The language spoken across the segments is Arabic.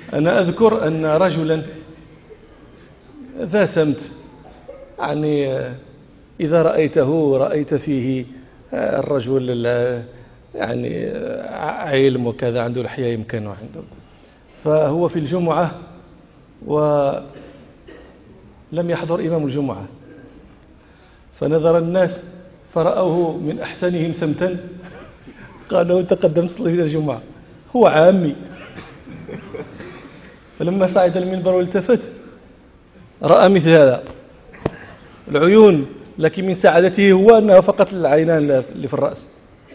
أنا أذكر أن رجلا ذا سمت، يعني إذا رأيته رأيت فيه الرجل يعني علم وكذا، عنده الحياة يمكنه عنده. فهو في الجمعة ولم يحضر إمام الجمعة، فنظر الناس فرأوه من أحسنهم سمتا قالوا تقدم صلي إلى الجمعة، هو عامي. فلما صعد المنبر والتفت رأى مثل هذا العيون، لكن من سعادته هو أنها فقط العينان اللي في الرأس.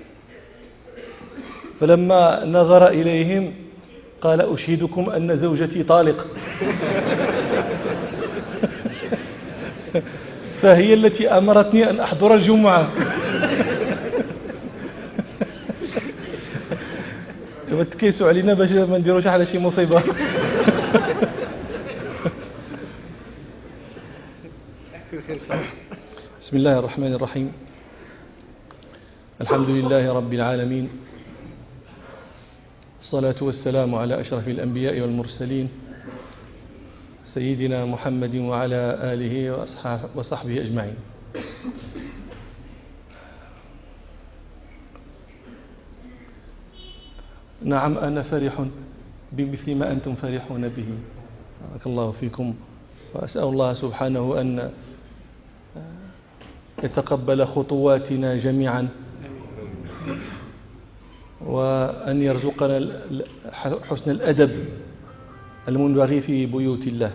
فلما نظر إليهم قال أشهدكم أن زوجتي طالق. فهي التي أمرتني أن أحضر الجمعة. تكيسوا علينا باش ما نديروش على شي مصيبة. بسم الله الرحمن الرحيم. الحمد لله رب العالمين، الصلاة والسلام على أشرف الأنبياء والمرسلين سيدنا محمد وعلى آله وصحبه أجمعين. نعم، أنا فرح بمثل ما أنتم فرحون به، بارك الله فيكم، وأسأل الله سبحانه أن يتقبل خطواتنا جميعا، وأن يرزقنا حسن الأدب المنبغي في بيوت الله.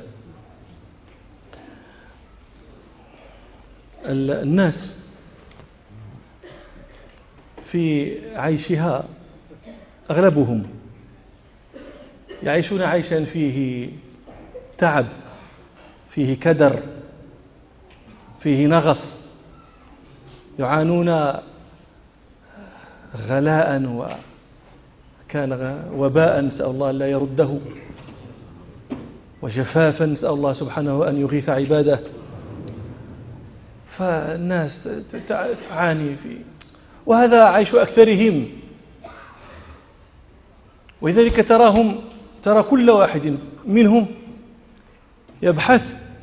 الناس في عيشها أغلبهم يعيشون عيشا فيه تعب، فيه كدر، فيه نغص، يعانون غلاء وكان وباء نسأل الله لا يرده، وجفافا نسأل الله سبحانه أن يغيث عباده. فالناس تعاني فيه، وهذا عيش أكثرهم. ولذلك ترى كل واحد منهم يبحث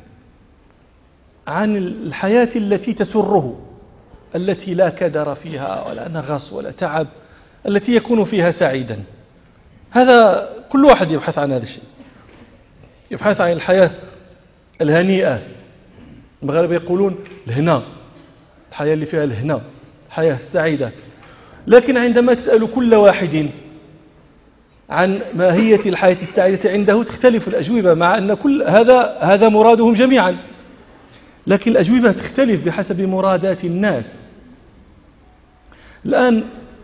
عن الحياة التي تسره، التي لا كدر فيها ولا نغص ولا تعب، التي يكون فيها سعيدا. هذا كل واحد يبحث عن هذا الشيء، يبحث عن الحياة الهنيئة. المغاربة يقولون الهنا، الحياة اللي فيها الهنا، الحياة السعيدة. لكن عندما تسأل كل واحد عن ماهية الحياة السعيدة عنده تختلف الأجوبة، مع أن كل هذا مرادهم جميعا، لكن الأجوبة تختلف بحسب مرادات الناس. الآن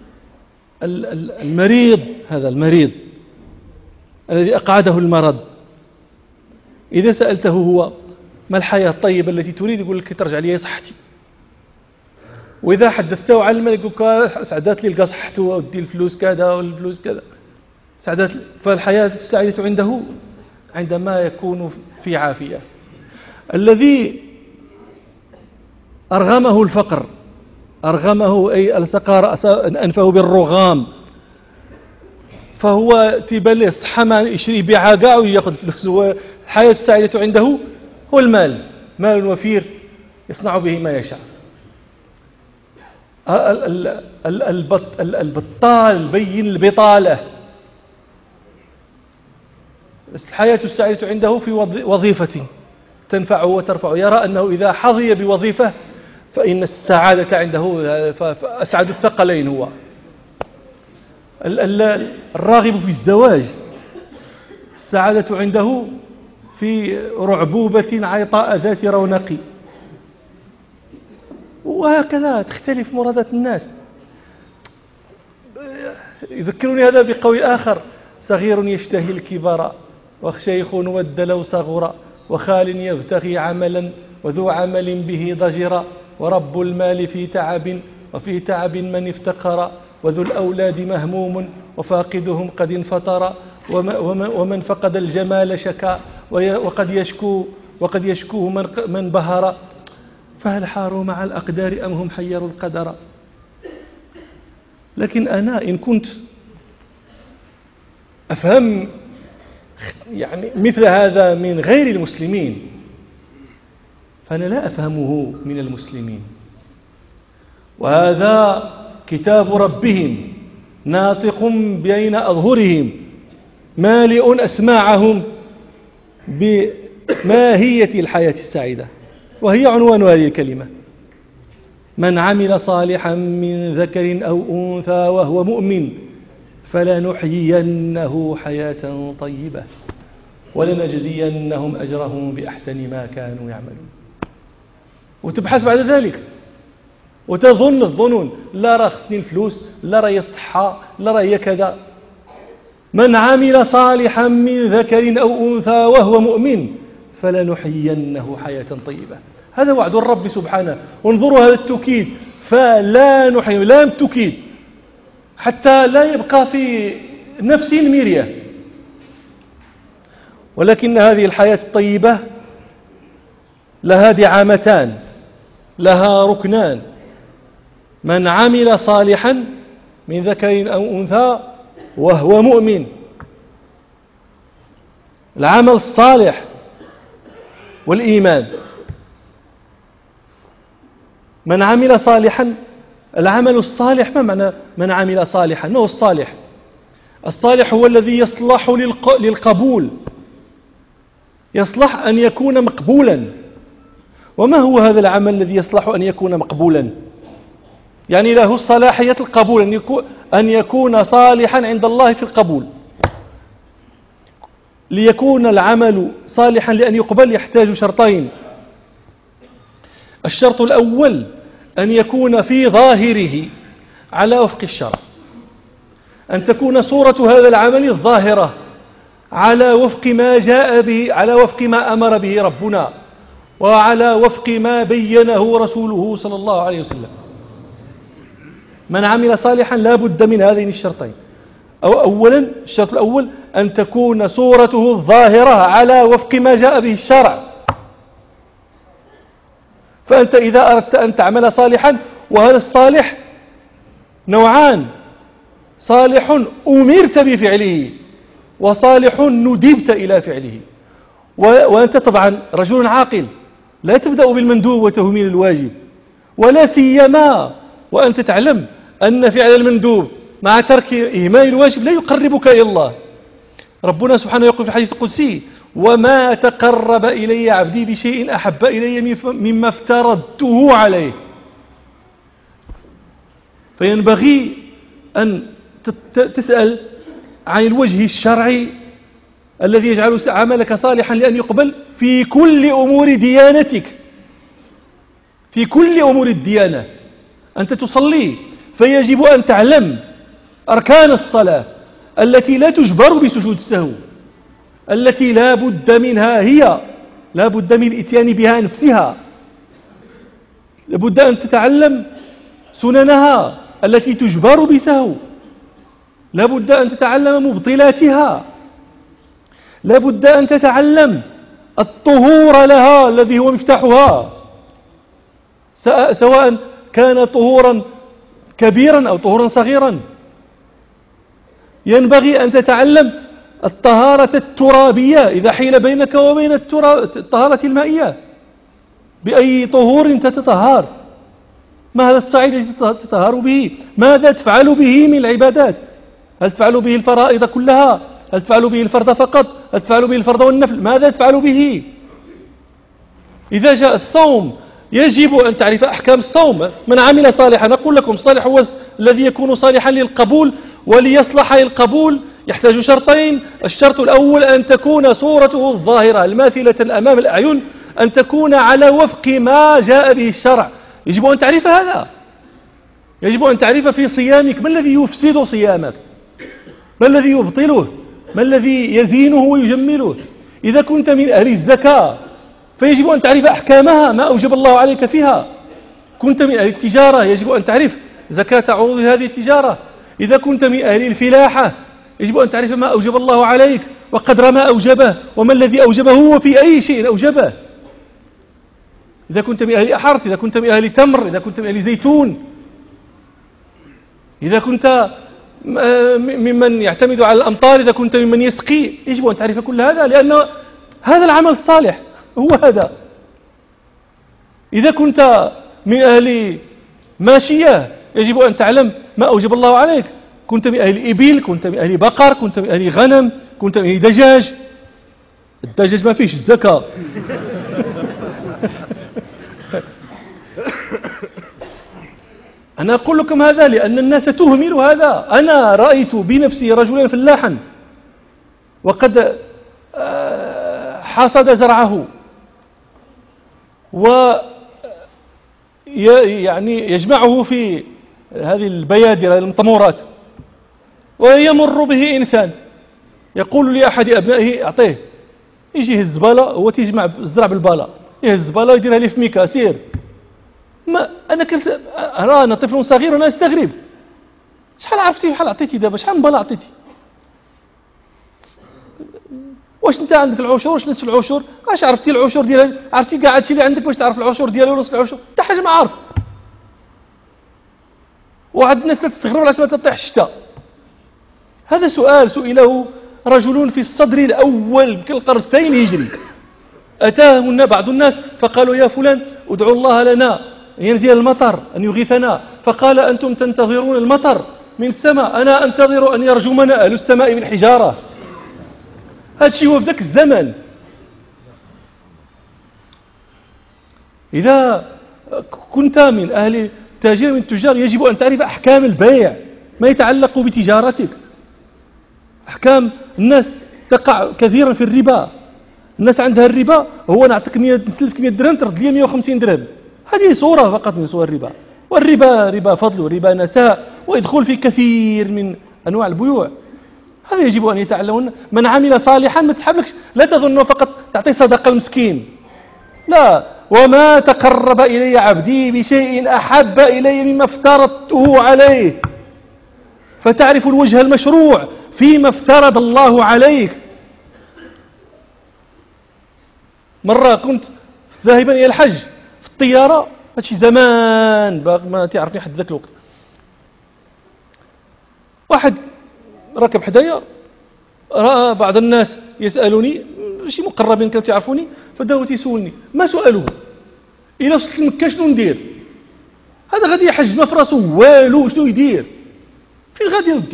المريض، هذا المريض الذي أقعده المرض، إذا سألته هو ما الحياة الطيبة التي تريد، يقول لك ترجع لي صحتي. وإذا حدثته عن المال يقول لك سعدات لي صحته ودي الفلوس كذا والفلوس كذا، سعدات. فالحياة السعيدة عنده عندما يكون في عافية. الذي أرغمه الفقر، أرغمه أي ألصق أنفه بالرغام، فهو تبلس حما يشري بيعها كاع ويأخذ فلوس. هو الحياة السعيدة عنده هو المال، مال وفير يصنع به ما يشاء. البطال بين البطالة. الحياة السعيدة عنده في وظيفة تنفعه وترفعه، يرى أنه إذا حظي بوظيفة فإن السعادة عنده فأسعد الثقلين. هو الراغب في الزواج، السعادة عنده في رعبوبة عيطاء ذات رونق. وهكذا تختلف مرادات الناس. يذكرني هذا بقول آخر: صغير يشتهي الكبر، وشيخ ود لو صغر، وخال يبتغي عملا، وذو عمل به ضجر، ورب المال في تعب، وفي تعب من افتقر، وذو الأولاد مهموم، وفاقدهم قد انفطر، ومن فقد الجمال شكا، وقد يشكوه من بهر، فهل حاروا مع الأقدار أم هم حيروا القدر. لكن أنا إن كنت أفهم يعني مثل هذا من غير المسلمين فأنا لا أفهمه من المسلمين. وهذا كتاب ربهم ناطق بين أظهرهم مالئ أسماعهم بماهية الحياة السعيدة، وهي عنوان هذه الكلمة: من عمل صالحا من ذكر أو أنثى وهو مؤمن فلنحيينه حياة طيبة ولنجزينهم أجرهم بأحسن ما كانوا يعملون. وتبحث بعد ذلك وتظن الظنون، لا راه خصني الفلوس، لا راه هي الصحة، لا راه هي كذا. من عمل صالحا من ذكر أو أنثى وهو مؤمن فلنحيينه حياة طيبة. هذا وعد الرب سبحانه. وانظروا هذا التوكيد، فلا نحيي، لام التوكيد حتى لا يبقى في نفس الميرية. ولكن هذه الحياة الطيبة لها دعامتان، لها ركنان: من عمل صالحا من ذكر أو أنثى وهو مؤمن. العمل الصالح والإيمان. من عمل صالحا، العمل الصالح، ما معنى من عمل صالحا؟ ما هو الصالح؟ الصالح هو الذي يصلح للقبول، يصلح أن يكون مقبولا. وما هو هذا العمل الذي يصلح أن يكون مقبولا؟ يعني له صلاحية القبول، أن يكون صالحا عند الله في القبول. ليكون العمل صالحا لأن يقبل يحتاج شرطين: الشرط الأول أن يكون في ظاهره على وفق الشرع، أن تكون صورة هذا العمل الظاهرة على وفق ما جاء به، على وفق ما أمر به ربنا، وعلى وفق ما بينه رسوله صلى الله عليه وسلم. من عمل صالحا لا بد من هذين الشرطين. أولا، الشرط الأول أن تكون صورته الظاهرة على وفق ما جاء به الشرع. فأنت إذا أردت أن تعمل صالحا، وهذا الصالح نوعان: صالح أمرت بفعله وصالح ندبت إلى فعله. وأنت طبعا رجل عاقل، لا تبدأ بالمندوب وتهميل الواجب، ولا سيما وأنت تعلم أن فعل المندوب مع ترك إهمال الواجب لا يقربك إلى الله. ربنا سبحانه يقول في الحديث القدسي: وما تقرب إلي عبدي بشيء أحب إلي مما افترضته عليه. فينبغي أن تسأل عن الوجه الشرعي الذي يجعل عملك صالحا لأن يقبل في كل أمور ديانتك، في كل أمور الديانة. أنت تصلي فيجب أن تعلم أركان الصلاة التي لا تجبر بسجود السهو، التي لا بد منها، هي لا بد من الاتيان بها نفسها. لابد أن تتعلم سننها التي تجبر بسهو، لابد أن تتعلم مبطلاتها، لابد أن تتعلم الطهور لها الذي هو مفتاحها، سواء كان طهورا كبيرا أو طهورا صغيرا. ينبغي أن تتعلم الطهارة الترابية إذا حيل بينك وبين الطهارة المائية. بأي طهور تتطهر؟ ما هذا الصعيد الذي تتطهر به؟ ماذا تفعل به من العبادات؟ هل تفعل به الفرائض كلها؟ هل تفعل به الفرض فقط؟ هل تفعل به الفرض والنفل؟ ماذا تفعل به؟ إذا جاء الصوم يجب أن تعرف أحكام الصوم. من عمل صالحا، نقول لكم الصالح هو الذي يكون صالحا للقبول، وليصلح للقبول يحتاج شرطين: الشرط الأول أن تكون صورته الظاهرة الماثلة أمام الأعين، أن تكون على وفق ما جاء به الشرع. يجب أن تعرف هذا، يجب أن تعرف في صيامك ما الذي يفسد صيامك، ما الذي يبطله، ما الذي يزينه ويجمله. إذا كنت من أهل الزكاة فيجب أن تعرف أحكامها، ما أوجب الله عليك فيها. كنت من أهل التجارة يجب أن تعرف زكاة عروض هذه التجارة. إذا كنت من أهل الفلاحة يجب أن تعرف ما أوجب الله عليك وقدر ما أوجبه، وما الذي أوجبه وفي أي شيء أوجبه. إذا كنت من أهل أحرث، إذا كنت من أهل تمر، إذا كنت من أهل زيتون، إذا كنت ممن يعتمد على الأمطار، إذا كنت ممن يسقي، يجب أن تعرف كل هذا، لأن هذا العمل الصالح هو هذا. إذا كنت من أهل ماشية يجب أن تعلم ما أوجب الله عليك. كنت من أهل إبل، كنت من أهل بقر، كنت من أهل غنم، كنت من أهل دجاج. الدجاج ما فيش الزكاة. أنا أقول لكم هذا لأن الناس تهمل هذا. أنا رأيت بنفسي رجلا فلاحا وقد حصد زرعه يعني يجمعه في هذه البيادر المطمورات، ويمر به إنسان يقول لأحد أبنائه أعطيه، يجي يهز الزبالة، هو تيجمع الزرع بالبالة، يهز الزبالة ويديرها لي في ميكا سير. ما أنا طفل صغير وأنا أستغرب، شحال عرفتي، شحال عطيتي دابا، شحال من بالة عطيتي؟ واش انت عندك العشور، واش نصف العشور؟ واش عرفتي العشور ديالها؟ عرفتي كاع هادشي اللي عندك باش تعرف العشور ديالها ونصف العشور؟ حتى حاجه ما عارف. وعاد الناس تستغرب علاش ما تطيح الشتاء. هذا سؤال سئله رجل في الصدر الاول في القرن الثاني الهجري. اتاه بعض الناس فقالوا يا فلان ادعوا الله لنا ينزل المطر، ان يغيثنا. فقال انتم تنتظرون المطر من السماء، انا انتظر ان يرجمنا اهل السماء بالحجاره. هذا الشيء هو في ذاك الزمن. إذا كنت من أهل تاجر من التجار يجب أن تعرف أحكام البيع، ما يتعلق بتجارتك. أحكام الناس تقع كثيرا في الربا. الناس عندها الربا، هو نعطيك 100 درهم ترد لي 150 درهم. هذه صورة فقط من صور الربا. والربا ربا فضل وربا نساء ويدخل في كثير من أنواع البيوع. هذا يجب أن يتعلمون. من عمل صالحا ما تسحبلكش، لا تظنوا فقط تعطي صدقة المسكين، لا. وما تقرب إلي عبدي بشيء أحب إلي مما افترضته عليه، فتعرف الوجه المشروع فيما افترض الله عليك. مرة كنت ذاهبا إلى الحج في الطيارة، هادشي زمان ما تعرفني حد ذاك الوقت، واحد ركب حدايا، رأى بعض الناس يسألوني، شي مقربين كانوا تعرفوني، فداو تيسولني ما سؤاله إلا وصلت لمكة شنو ندير؟ هذا غادي يحج ما في راسو والو، شنو يدير؟ فين غادي يودي؟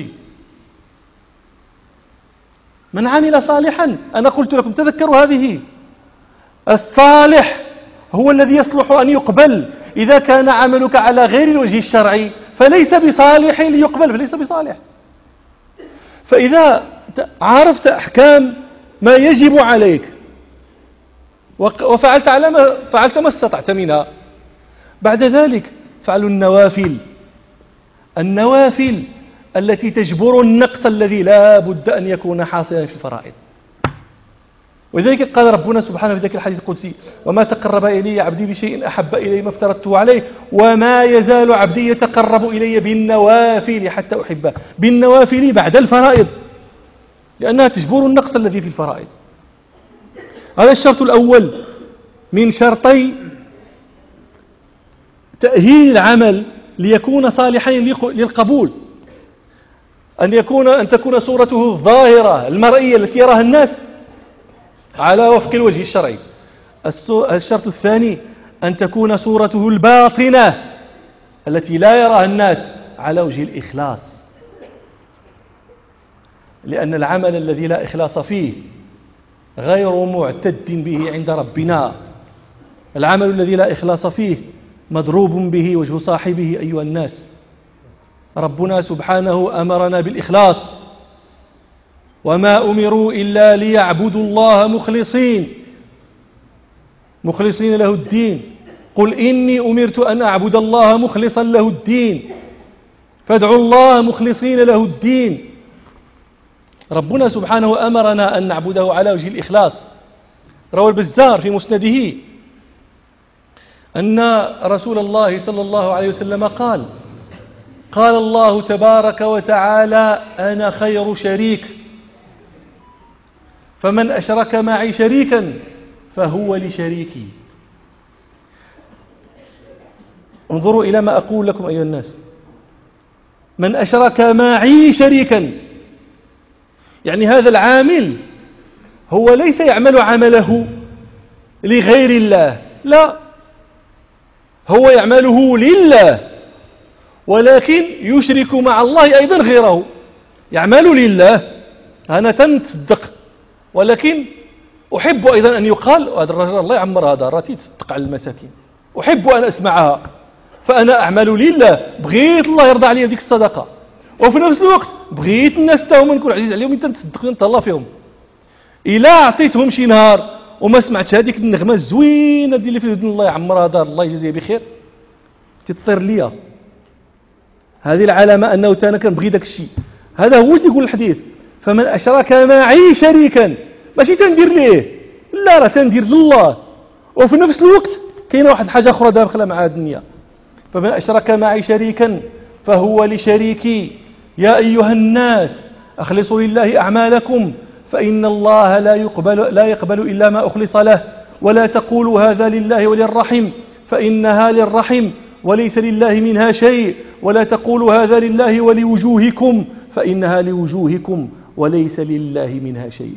من عمل صالحا، أنا قلت لكم تذكروا هذه، الصالح هو الذي يصلح أن يقبل. إذا كان عملك على غير الوجه الشرعي فليس بصالح ليقبل، فليس بصالح. فإذا عرفت أحكام ما يجب عليك وفعلت ما استطعت منها، بعد ذلك فعل النوافل التي تجبر النقص الذي لا بد أن يكون حاصلا في الفرائض. ولذلك قال ربنا سبحانه في ذلك الحديث القدسي: وما تقرب إلي عبدي بشيء أحب إلي ما افترضته عليه وما يزال عبدي يتقرب إلي بالنوافل حتى أحبه. بالنوافل بعد الفرائض، لأنها تجبر النقص الذي في الفرائض. هذا الشرط الأول من شرطي تأهيل العمل ليكون صالحا للقبول، أن تكون صورته الظاهرة المرئية التي يراها الناس على وفق الوجه الشرعي. الشرط الثاني أن تكون صورته الباطنة التي لا يراها الناس على وجه الإخلاص، لأن العمل الذي لا إخلاص فيه غير معتد به عند ربنا. العمل الذي لا إخلاص فيه مضروب به وجه صاحبه أيها الناس. ربنا سبحانه أمرنا بالإخلاص: وما أمروا إلا ليعبدوا الله مخلصين له الدين. قل إني أمرت أن أعبد الله مخلصا له الدين فادعوا الله مخلصين له الدين. ربنا سبحانه أمرنا أن نعبده على وجه الإخلاص. روى البزار في مسنده أن رسول الله صلى الله عليه وسلم قال الله تبارك وتعالى: أنا خير شريك، فمن أشرك معي شريكا فهو لشريكي. انظروا إلى ما أقول لكم أيها الناس. من أشرك معي شريكا، يعني هذا العامل هو ليس يعمل عمله لغير الله، لا، هو يعمله لله، ولكن يشرك مع الله أيضا غيره. يعمل لله، أنا تصدق، ولكن أحب أيضا أن يقال هذا الرجل الله يعمر هذا راتي تصدق على المساكين، أحب أن أسمعها، فأنا أعمل لله، بغيت الله يرضى علي ديك الصدقة، وفي نفس الوقت بغيت الناس تاهم نكون عزيز عليهم، انت تصدق انت الله فيهم. إلا أعطيتهم شي نهار وما سمعتش هذيك النغمة الزوينة ديال اللي في الودن الله يعمر هذا الله يجزيه بخير، تطير ليا هذه العلامة أنه أنا كنبغي داك الشيء. هذا هو اللي يقول الحديث، فمن أشرك معي شريكا، ماشي تندير ليه، لا راه تندير لله، وفي نفس الوقت كاينه واحد الحاجة أخرى داخلة مع هذه النية. فمن أشرك معي شريكا فهو لشريكي، يا أيها الناس أخلصوا لله أعمالكم فإن الله لا يقبل إلا ما أخلص له، ولا تقولوا هذا لله وللرحم فإنها للرحم وليس لله منها شيء، ولا تقولوا هذا لله ولوجوهكم فإنها لوجوهكم وليس لله منها شيء.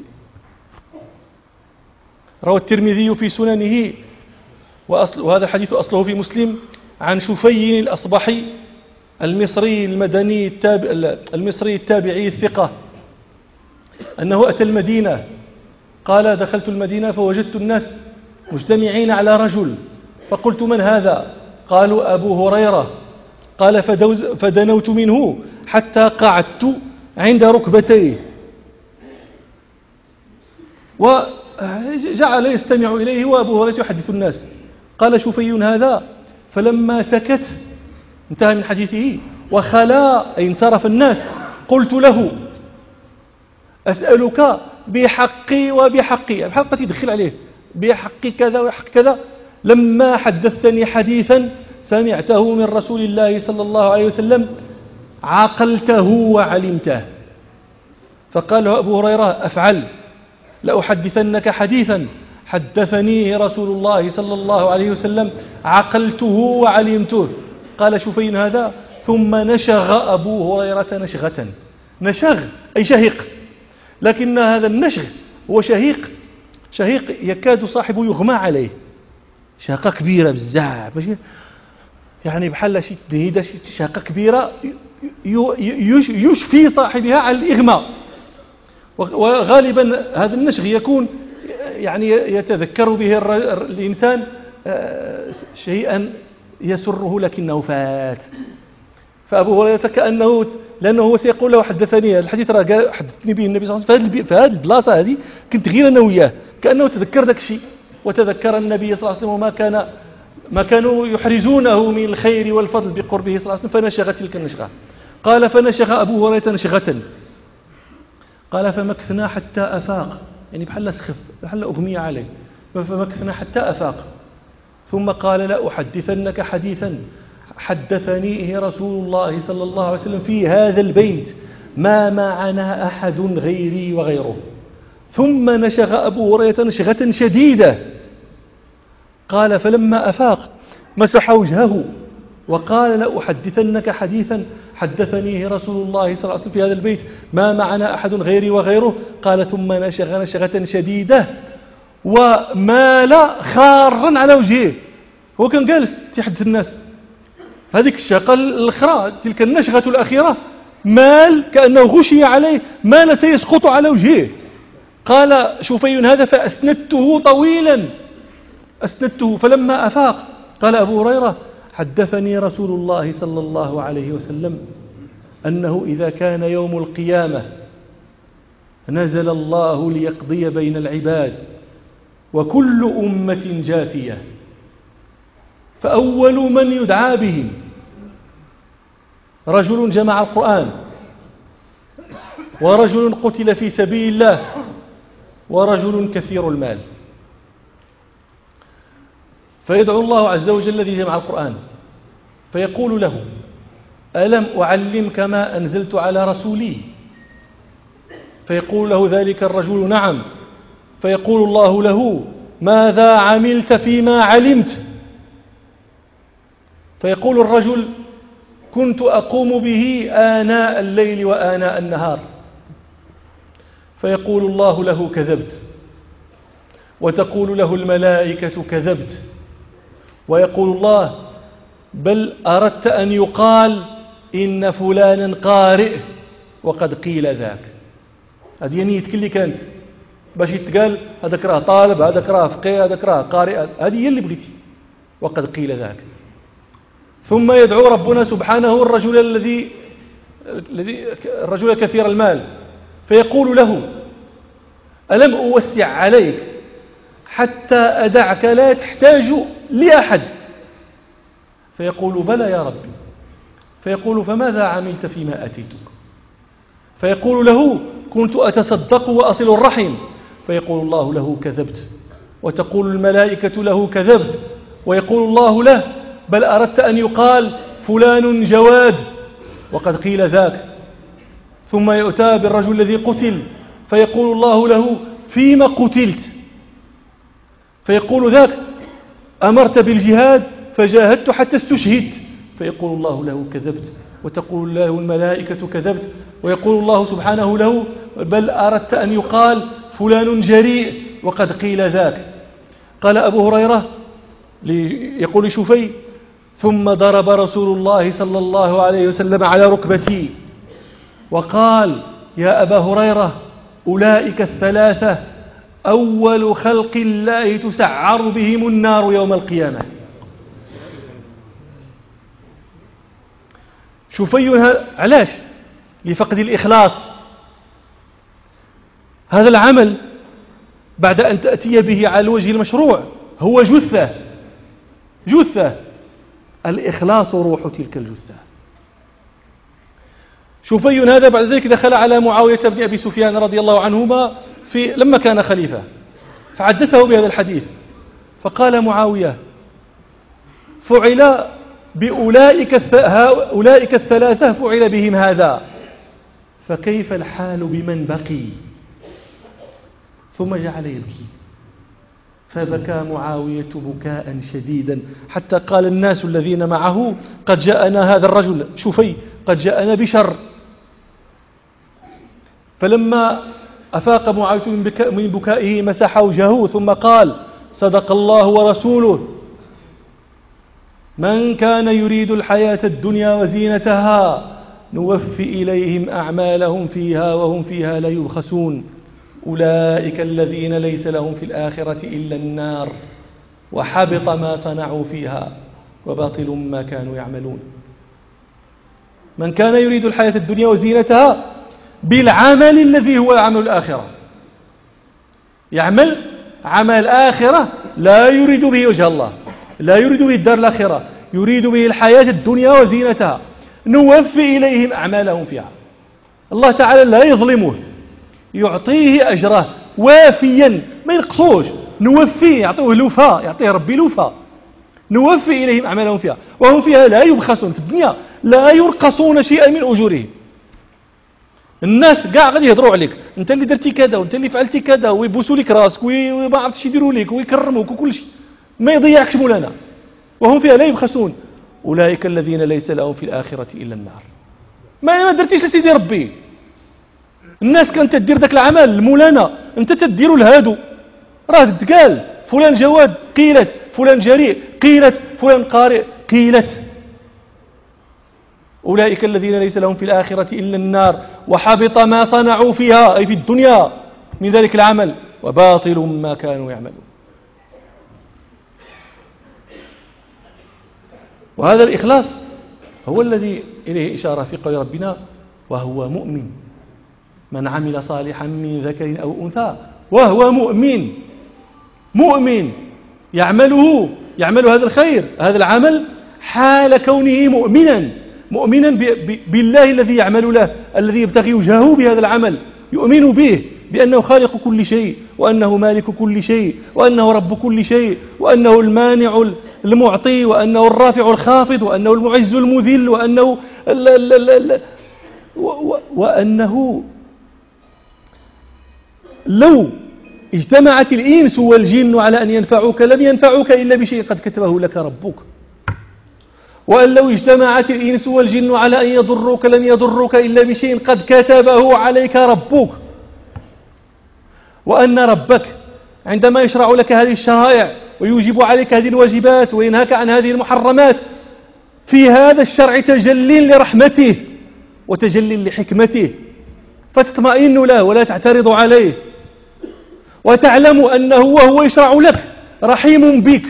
روى الترمذي في سننه وهذا الحديث أصله في مسلم عن شفي الأصبحي المصري المدني المصري التابعي الثقة أنه أتى المدينة، قال دخلت المدينة فوجدت الناس مجتمعين على رجل، فقلت من هذا؟ قالوا أبو هريرة. قال فدنوت منه حتى قعدت عند ركبتيه وجعل يستمع إليه وأبو هريرة يحدث الناس. قال شفي هذا فلما سكت انتهى من حديثه وخلا أي انصرف الناس، قلت له أسألك بحقي وبحقي، بحق تدخل عليه بحق كذا وحق كذا، لما حدثتني حديثا سمعته من رسول الله صلى الله عليه وسلم عقلته وعلمته. فقال له أبو هريرة أفعل، لأحدثنك حديثا حدثنيه رسول الله صلى الله عليه وسلم عقلته وعلمته. قال شفين هذا ثم نشغ أبو هريرة نشغة، نشغ أي شهيق، لكن هذا النشغ هو شهيق يكاد صاحبه يغمى عليه، شهقة كبيرة بزاف، يعني بحال شي تنهيدة، شي شهقة كبيرة يشفي صاحبها على الإغماء. وغالبا هذا النشغ يكون يعني يتذكر به الإنسان شيئا يسره لكنه فات. فأبو هريرة كأنه لأنه هو سيقول له حدثني الحديث راه حدثني به النبي صلى الله عليه وسلم في هذه البلاصة هذه كنت غير أنا وياه، كأنه تذكر ذاك الشيء وتذكر النبي صلى الله عليه وسلم وما كانوا يحرزونه من الخير والفضل بقربه صلى الله عليه وسلم، فنشغ تلك النشغة. قال فنشغ أبو هريرة نشغة، قال فمكثنا حتى أفاق، يعني بحال سخف بحال أغمي عليه، فمكثنا حتى أفاق، ثم قال لا أحدثنك حديثا حدثنيه رسول الله صلى الله عليه وسلم في هذا البيت ما معنا أحد غيري وغيره. ثم نشغ أبو هريرة نشغة شديدة، قال فلما أفاق مسح وجهه وقال لا أحدثنك حديثا حدثنيه رسول الله صلى الله عليه وسلم في هذا البيت ما معنا أحد غيري وغيره. قال ثم نشغ نشغة شديدة ومال خارا على وجهه، هو كان جالس يحدث الناس، هذيك الشقة الأخرى تلك النشغة الأخيرة مال كأنه غشي عليه، مال سيسقط على وجهه. قال شفي هذا فأسندته طويلا، أسندته فلما أفاق قال أبو هريرة حدثني رسول الله صلى الله عليه وسلم أنه إذا كان يوم القيامة نزل الله ليقضي بين العباد وكل أمة جاثية، فأول من يدعى بهم رجل جمع القرآن، ورجل قتل في سبيل الله، ورجل كثير المال. فيدعو الله عز وجل الذي جمع القرآن فيقول له ألم أعلمك ما أنزلت على رسولي؟ فيقول له ذلك الرجل نعم. فيقول الله له ماذا عملت فيما علمت؟ فيقول الرجل كنت أقوم به آناء الليل وآناء النهار. فيقول الله له: كذبت. وتقول له الملائكة: كذبت. ويقول الله: بل أردت أن يقال إن فلانا قارئ وقد قيل ذاك. هذه نيتك اللي كانت باش يتقال هذاك راه طالب، هذاك راه فقيه، هذاك راه قارئ، هذه هي اللي بغيتي، وقد قيل ذاك. ثم يدعو ربنا سبحانه الرجل كثير المال، فيقول له: ألم أوسع عليك حتى أدعك لا تحتاج لأحد؟ فيقول: بلى يا ربي. فيقول: فماذا عملت فيما أتيتك؟ فيقول له: كنت أتصدق وأصل الرحم. فيقول الله له: كذبت. وتقول الملائكة له: كذبت. ويقول الله له: بل أردت أن يقال فلان جواد وقد قيل ذاك. ثم يؤتى بالرجل الذي قتل، فيقول الله له: فيما قتلت؟ فيقول ذاك: أمرت بالجهاد فجاهدت حتى استشهدت. فيقول الله له: كذبت. وتقول له الملائكة: كذبت. ويقول الله سبحانه له: بل أردت أن يقال فلان جريء وقد قيل ذاك. قال أبو هريرة يقول لشوفي: ثم ضرب رسول الله صلى الله عليه وسلم على ركبتي وقال: يا أبا هريرة، أولئك الثلاثة أول خلق الله تسعر بهم النار يوم القيامة. شوفي علاش؟ لفقد الإخلاص. هذا العمل بعد أن تأتي به على الوجه المشروع هو جثة. الإخلاص روح تلك الجثة. شوفي هذا بعد ذلك دخل على معاوية بن أبي سفيان رضي الله عنهما لما كان خليفة، فحدثه بهذا الحديث، فقال معاوية: فعل بأولئك الثلاثة فعل بهم هذا، فكيف الحال بمن بقي؟ ثم جعل يبكي، فبكى معاوية بكاء شديدا حتى قال الناس الذين معه: قد جاءنا هذا الرجل، شوفي، قد جاءنا بشر. فلما أفاق معاوية من بكائه مسح وجهه ثم قال: صدق الله ورسوله، من كان يريد الحياة الدنيا وزينتها نوفي إليهم أعمالهم فيها وهم فيها لا يبخسون، أولئك الذين ليس لهم في الآخرة إلا النار وحبط ما صنعوا فيها وباطل ما كانوا يعملون. من كان يريد الحياة الدنيا وزينتها بالعمل الذي هو عمل الآخرة، يعمل عمل آخرة لا يريد به وجه الله، لا يريد به الدار الآخرة، يريد به الحياة الدنيا وزينتها، نوفي إليهم أعمالهم فيها. الله تعالى لا يظلمه، يعطيه أجره وافيا ما ينقصوش، نوفيه، يعطيه الوفاء، يعطيه ربي الوفاء، نوفي إليهم أعمالهم فيها وهم فيها لا يبخسون. في الدنيا لا يرقصون شيئا من أجورهم. الناس قاع غادي يهضروا عليك، انت اللي درتي كذا وانت اللي فعلتي كذا، ويبوسوا لك راسك وما عرفتش يديروا لك ويكرموك وكل شيء، ما يضيعكش مولانا، وهم فيها لا يبخسون. أولئك الذين ليس لهم في الآخرة إلا النار. ما درتيش لسيدي ربي، الناس كانت تدير ذاك العمل المولانا، انت تديروا الهادو، راه تقال فلان جواد قيلت، فلان جريء قيلت، فلان قارئ قيلت. أولئك الذين ليس لهم في الآخرة إلا النار وحبط ما صنعوا فيها أي في الدنيا من ذلك العمل وباطل ما كانوا يعملون. وهذا الإخلاص هو الذي إليه إشارة في قول ربنا: وهو مؤمن من عمل صالحا من ذكر أو أنثى وهو مؤمن يعمل هذا الخير، هذا العمل، حال كونه مؤمنا بالله الذي يعمل له، الذي يبتغي وجهه بهذا العمل، يؤمن به بأنه خالق كل شيء، وأنه مالك كل شيء، وأنه رب كل شيء، وأنه المانع المعطي، وأنه الرافع الخافض، وأنه المعز المذل، وأنه لو اجتمعت الإنس والجن على أن ينفعوك لم ينفعوك إلا بشيء قد كتبه لك ربك. وأن لو اجتمعت الإنس والجن على أن يضروك لن يضروك إلا بشيء قد كتبه عليك ربك، وأن ربك عندما يشرع لك هذه الشرائع ويوجب عليك هذه الواجبات وينهاك عن هذه المحرمات في هذا الشرع تجل لرحمته وتجل لحكمته، فتطمئن له ولا تعترض عليه، وتعلم أنه وهو يشرع لك رحيم بك،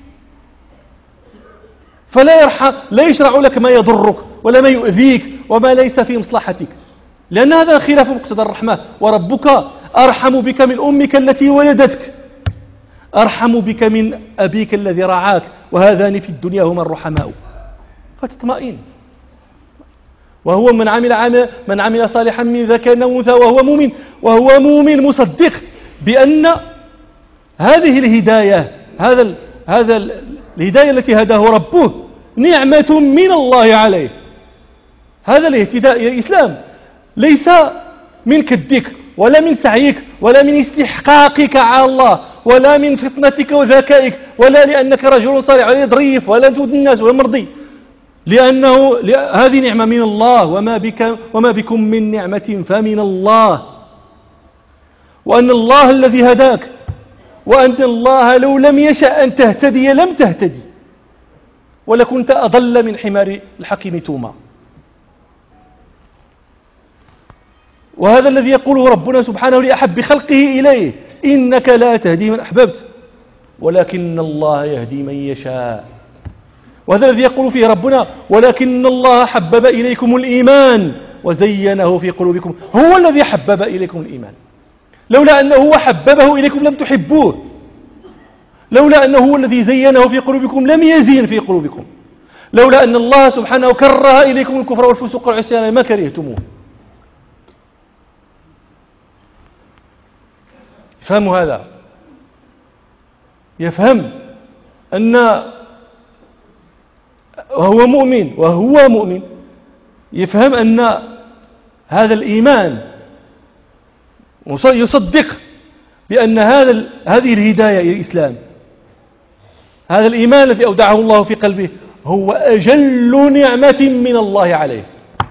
لا يشرع لك ما يضرك ولا ما يؤذيك وما ليس في مصلحتك، لأن هذا خلاف مقتضى الرحمة. وربك أرحم بك من أمك التي ولدتك، أرحم بك من أبيك الذي رعاك، وهذان في الدنيا هما الرحماء، فتطمئن. وهو من عمل صالحا من ذكر أو أنثى وهو مؤمن مصدق بأن هذه الهداية هذا الهداية التي هداه ربه نعمة من الله عليه. هذا الاهتداء إلى الإسلام ليس من كدك ولا من سعيك ولا من استحقاقك على الله ولا من فطنتك وذكائك ولا لأنك رجل صالح ولا ظريف ولا تؤذي الناس ولا مرضي، لأنه هذه نعمة من الله، وما بكم من نعمة فمن الله، وأن الله الذي هداك، وأن الله لو لم يشأ أن تهتدي لم تهتدي ولكنت أضل من حمار الحكيم توما. وهذا الذي يقوله ربنا سبحانه لأحب خلقه إليه: إنك لا تهدي من أحببت ولكن الله يهدي من يشاء. وهذا الذي يقول فيه ربنا: ولكن الله حبب إليكم الإيمان وزينه في قلوبكم. هو الذي حبب إليكم الإيمان، لولا أنه هو حببه إليكم لم تحبوه، لولا أنه هو الذي زينه في قلوبكم لم يزين في قلوبكم، لولا أن الله سبحانه كره إليكم الكفر والفسوق والعصيان ما كرهتموه. يفهم هذا، يفهم أن وهو مؤمن يفهم أن هذا الإيمان يصدق بأن هذه الهداية إلى الإسلام، هذا الإيمان الذي أودعه الله في قلبه هو أجل نعمة من الله عليه.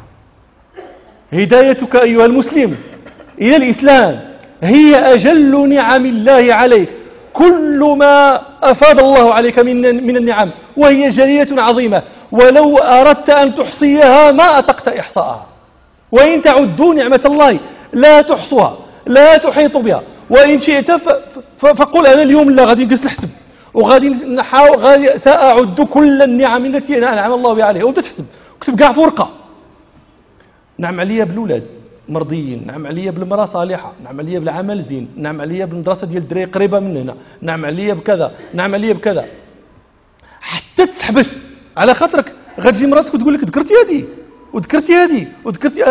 هدايتك أيها المسلم إلى الإسلام هي أجل نعم الله عليك، كل ما أفاض الله عليك من النعم، وهي جليلة عظيمة، ولو أردت أن تحصيها ما أطقت إحصاءها، وإن تعدوا نعمة الله لا تحصوها لا تحيط بها، وإن شئت فقل أنا اليوم لا غادي نقص الحسب وغادي سأعد كل النعم التي أنعم الله بها عليه، وأنت تحسب كتب كاع في ورقة: نعم عليا بالأولاد مرضيين، نعم عليا بالمرأة صالحة، نعم عليا بالعمل زين، نعم عليا بالمدرسة ديال الدراري قريبة من هنا، نعم عليا بكذا، نعم عليا بكذا، حتى تحبس على خاطرك غتجي مراتك وتقول لك ذكرتي هذه وذكرتي هذه وذكرتي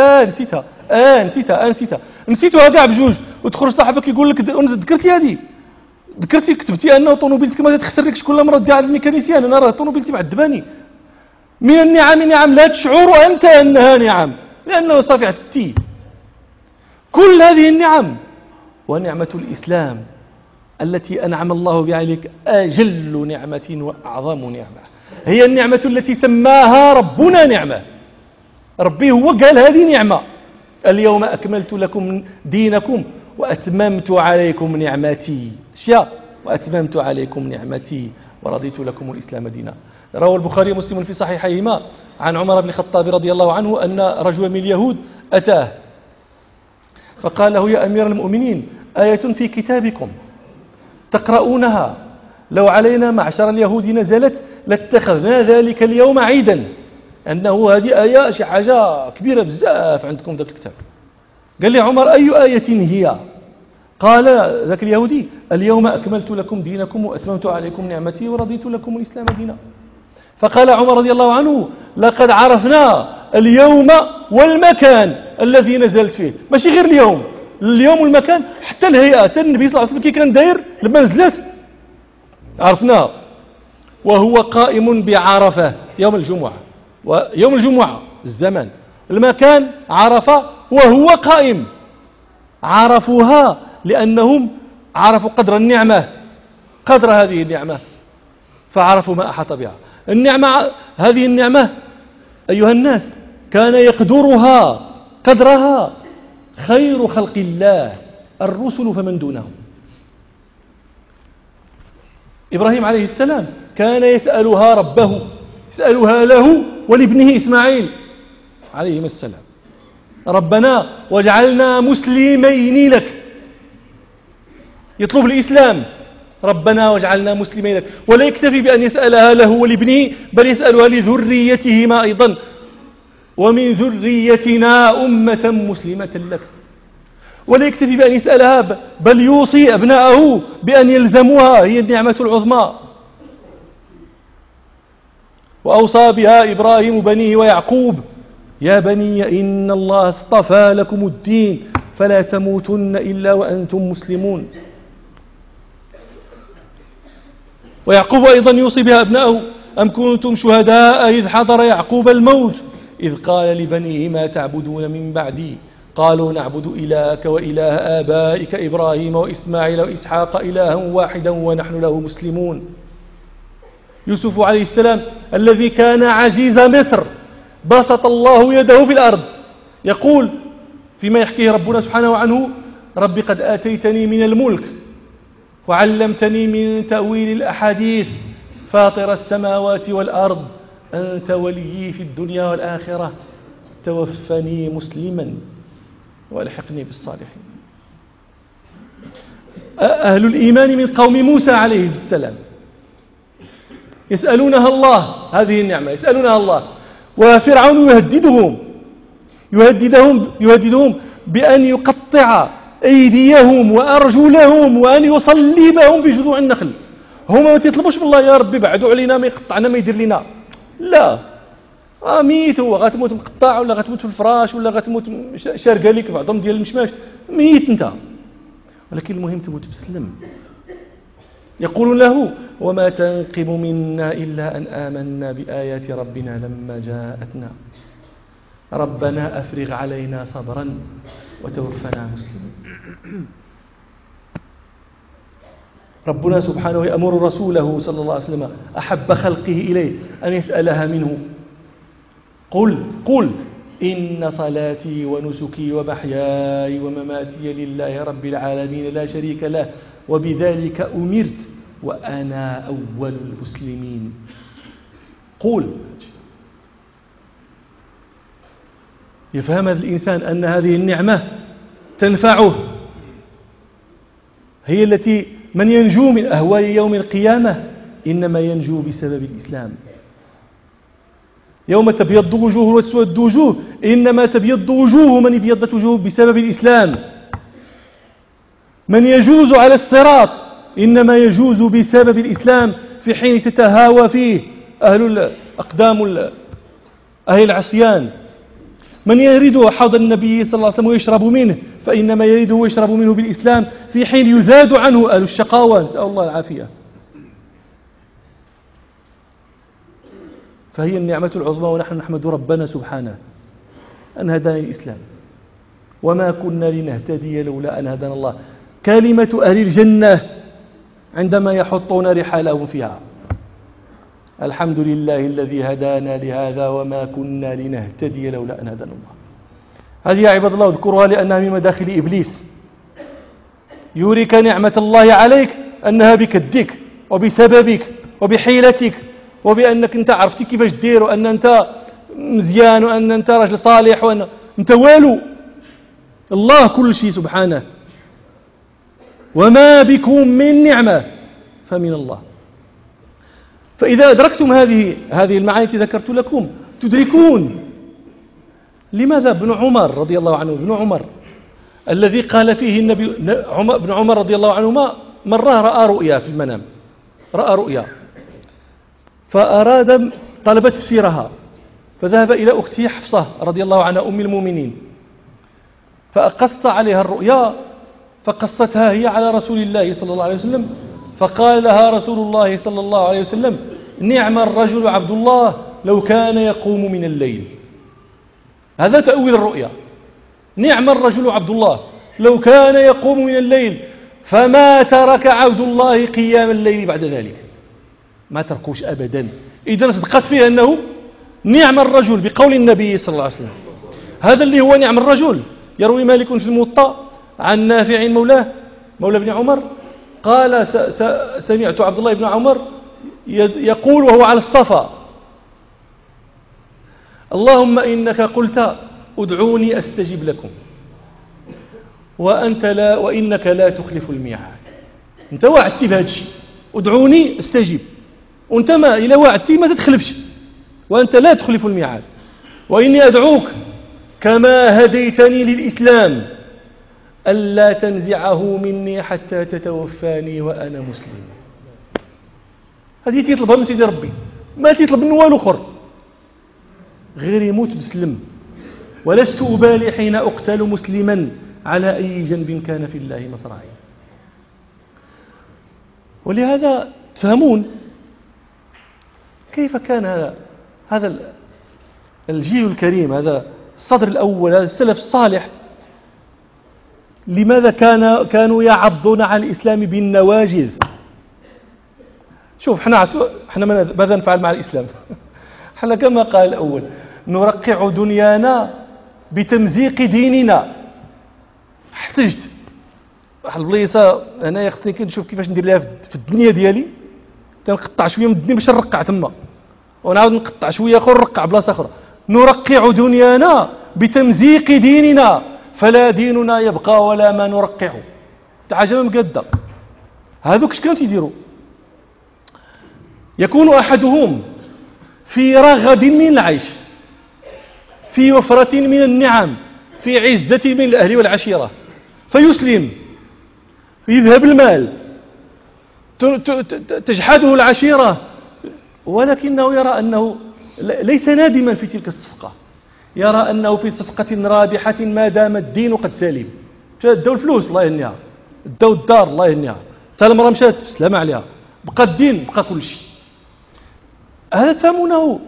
نسيتها كاع بجوج، وتخرج صاحبك يقول لك ذكرتي هذه، ذكرتي كتبتي أنه طوموبيلتك ما تخسرلكش كل مرة ديال الميكانيسيان، أنا راه طوموبيلتي معذباني. من النعم نعم لا تشعر أنت أنها نعم، لأنه صافي عتبتي. كل هذه النعم ونعمة الإسلام التي أنعم الله بها عليك أجل نعمة وأعظم نعمة، هي النعمة التي سماها ربنا نعمة. ربي هو قال هذه نعمة: اليوم أكملت لكم دينكم وأتممت عليكم نعمتي، وأتممت عليكم نعمتي ورضيت لكم الإسلام دينا. روى البخاري ومسلم في صحيحيهما عن عمر بن الخطاب رضي الله عنه أن رجلا من اليهود أتاه فقال له: يا أمير المؤمنين، آية في كتابكم تقرؤونها لو علينا معشر اليهود نزلت لاتخذنا ذلك اليوم عيدا، أنه هذه آية شي حاجة كبيرة بزاف عندكم ذاك الكتاب. قال لي عمر: أي آية هي؟ قال ذاك اليهودي: اليوم أكملت لكم دينكم وأتممت عليكم نعمتي ورضيت لكم الإسلام دينا. فقال عمر رضي الله عنه: لقد عرفنا اليوم والمكان الذي نزلت فيه، ماشي غير اليوم والمكان، حتى الهيئة، حتى النبي صلى الله عليه وسلم كي كان داير لما نزلت عرفناه، وهو قائم بعرفة يوم الجمعة، ويوم الجمعة الزمن، المكان عرفة وهو قائم. عرفوها لأنهم عرفوا قدر النعمة، قدر هذه النعمة، فعرفوا ما أحاط بها. هذه النعمة أيها الناس كان يقدرها قدرها خير خلق الله الرسل فمن دونهم. إبراهيم عليه السلام كان يسألها ربه، يسألها له ولابنه إسماعيل عليهما السلام: ربنا واجعلنا مسلمين لك. يطلب الإسلام: ربنا واجعلنا مسلمين لك. ولا يكتفي بأن يسألها له ولابنه، بل يسألها لذريتهما أيضا: ومن ذريتنا أمة مسلمة لك. ولا يكتفي بأن يسألها، بل يوصي أبناءه بأن يلزموها، هي النعمة العظمى. وأوصى بها إبراهيم بنيه ويعقوب: يا بني إن الله اصطفى لكم الدين فلا تموتن إلا وأنتم مسلمون. ويعقوب أيضا يوصي بها أبناءه: أم كنتم شهداء إذ حضر يعقوب الموت إذ قال لبنيه ما تعبدون من بعدي قالوا نعبد إلهك وإله آبائك إبراهيم وإسماعيل وإسحاق إلها واحدا ونحن له مسلمون. يوسف عليه السلام الذي كان عزيز مصر بسط الله يده في الأرض، يقول فيما يحكيه ربنا سبحانه عنه: رب قد آتيتني من الملك وعلمتني من تأويل الأحاديث فاطر السماوات والأرض أنت وليي في الدنيا والآخرة توفني مسلما والحقني بالصالحين. أهل الإيمان من قوم موسى عليه السلام يسألونها الله، هذه النعمة يسألونها الله، وفرعون يهددهم بأن يقطع أيديهم وأرجلهم وأن يصلبهم في جذوع النخل. هما ما تطلبوش بالله: يا ربي بعدوا علينا، ما يقطعنا، ما يدير لنا. لا، ميت هو، غتموت مقطع ولا غتموت في الفراش ولا غتموت شارقه لك بعضهم ديال المشماش، ميت انت، ولكن المهم تموت بسلم. يقول له: وما تنقم منا إلا أن آمنا بآيات ربنا لما جاءتنا ربنا أفرغ علينا صبرا وتوفنا مسلمين. ربنا سبحانه يأمر رسوله صلى الله عليه وسلم أحب خلقه إليه أن يسألها منه: قل إن صلاتي ونسكي ومحياي ومماتي لله رب العالمين لا شريك له وبذلك أمرت وأنا أول المسلمين. قول. يفهم هذا الإنسان أن هذه النعمة تنفعه، هي التي من ينجو من أهوال يوم القيامة إنما ينجو بسبب الإسلام. يوم تبيض وجوه وتسود وجوه إنما تبيض وجوه من ابيضت وجوه بسبب الإسلام. من يجوز على الصراط إنما يجوز بسبب الإسلام، في حين تتهاوى فيه أهل الأقدام أهل العصيان. من يريد حوض النبي صلى الله عليه وسلم ويشرب منه فإنما يريد ويشرب منه بالإسلام، في حين يزاد عنه أهل الشقاوة، نسأل الله العافية. فهي النعمة العظمى، ونحن نحمد ربنا سبحانه أن هدانا الإسلام، وما كنا لنهتدي لولا أن هدانا الله. كلمة أهل الجنة عندما يحطون رحالهم فيها: الحمد لله الذي هدانا لهذا وما كنا لنهتدي لولا أن هدانا الله. هذه يا عباد الله اذكرها لأنها من مداخل إبليس، يوريك نعمة الله عليك أنها بكدك وبسببك وبحيلتك، وبأنك أنت عرفتي كيفاش دير، وأن أنت مزيان، وأن أنت رجل صالح، وأن أنت والو. الله كل شيء سبحانه. وما بكم من نعمة فمن الله. فإذا أدركتم هذه المعاني التي ذكرت لكم تدركون لماذا ابن عمر رضي الله عنه، ابن عمر الذي قال فيه النبي، ابن عمر رضي الله عنهما مرة رأى رؤيا في المنام، رأى رؤيا فأراد طلب تفسيرها، فذهب إلى أخته حفصة رضي الله عنها أم المؤمنين فقص عليها الرؤيا، فقصتها هي على رسول الله صلى الله عليه وسلم، فقال لها رسول الله صلى الله عليه وسلم: نعم الرجل عبد الله لو كان يقوم من الليل. هذا تأويل الرؤيا. نعم الرجل عبد الله لو كان يقوم من الليل، فما ترك عبد الله قيام الليل بعد ذلك، ما تركوش أبدا، إذا صدقت فيه أنه نعم الرجل بقول النبي صلى الله عليه وسلم. هذا اللي هو نعم الرجل يروي مالك في الموطأ عن نافع مولى بن عمر قال سمعت عبد الله بن عمر يقول وهو على الصفا: اللهم إنك قلت ادعوني أستجب لكم وإنك لا تخلف الميعاد. أنت وعدتي بهذا الشيء، ادعوني استجب، وأنت ما إلى وعدتي ما تتخلفش، وأنت لا تخلف الميعاد. وإني أدعوك كما هديتني للإسلام ألا تنزعه مني حتى تتوفاني وأنا مسلم. هذه تطلبها من سيدي ربي، ما تطلب منه والو اخر غير يموت مسلم. ولست أبالي حين أقتل مسلما على أي جنب كان في الله مصرعي. ولهذا تفهمون كيف كان هذا الجيل الكريم، هذا الصدر الأول، هذا السلف الصالح، لماذا كانوا يعضون على الإسلام بالنواجذ. شوف احنا ماذا نفعل مع الإسلام؟ احنا كما قال الأول نرقع دنيانا بتمزيق ديننا. احتجت واحد البليصه هنايا خصني كنشوف كيفاش ندير لها في الدنيا ديالي، تنقطع شويه من الدنيا باش نرقع تما، ونعاود نقطع شويه اخر نرقع بلاصه اخرى. نرقع دنيانا بتمزيق ديننا فلا ديننا يبقى ولا ما نرقعه. تعجب مقدة هذوك اش كانوا يديروا؟ يكون احدهم في رغد من العيش، في وفرة من النعم، في عزة من الأهل والعشيرة، فيسلم، يذهب المال، تجحده العشيرة، ولكنه يرى أنه ليس نادما في تلك الصفقة، يرى أنه في صفقة رابحة ما دام الدين قد سلم. داو الفلوس الله يهنيها، داو الدار الله يهنيها، حتى المرأة مشات سلام عليها، بقى الدين بقى كل شيء. هذا ثمنه.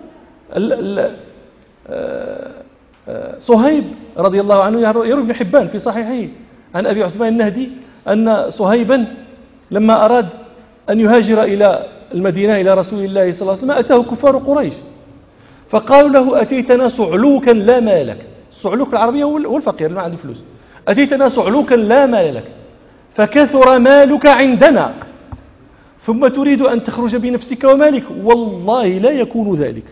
صهيب رضي الله عنه يروي ابن حبان في صحيحه عن أبي عثمان النهدي أن صهيبا لما أراد أن يهاجر إلى المدينة إلى رسول الله صلى الله عليه وسلم أتاه كفار قريش فقالوا له: أتيتنا صعلوكا لا مال لك. الصعلوك العربية هو الفقير اللي ما عنده فلوس. أتيتنا صعلوكا لا مال لك فكثر مالك عندنا ثم تريد أن تخرج بنفسك ومالك، والله لا يكون ذلك.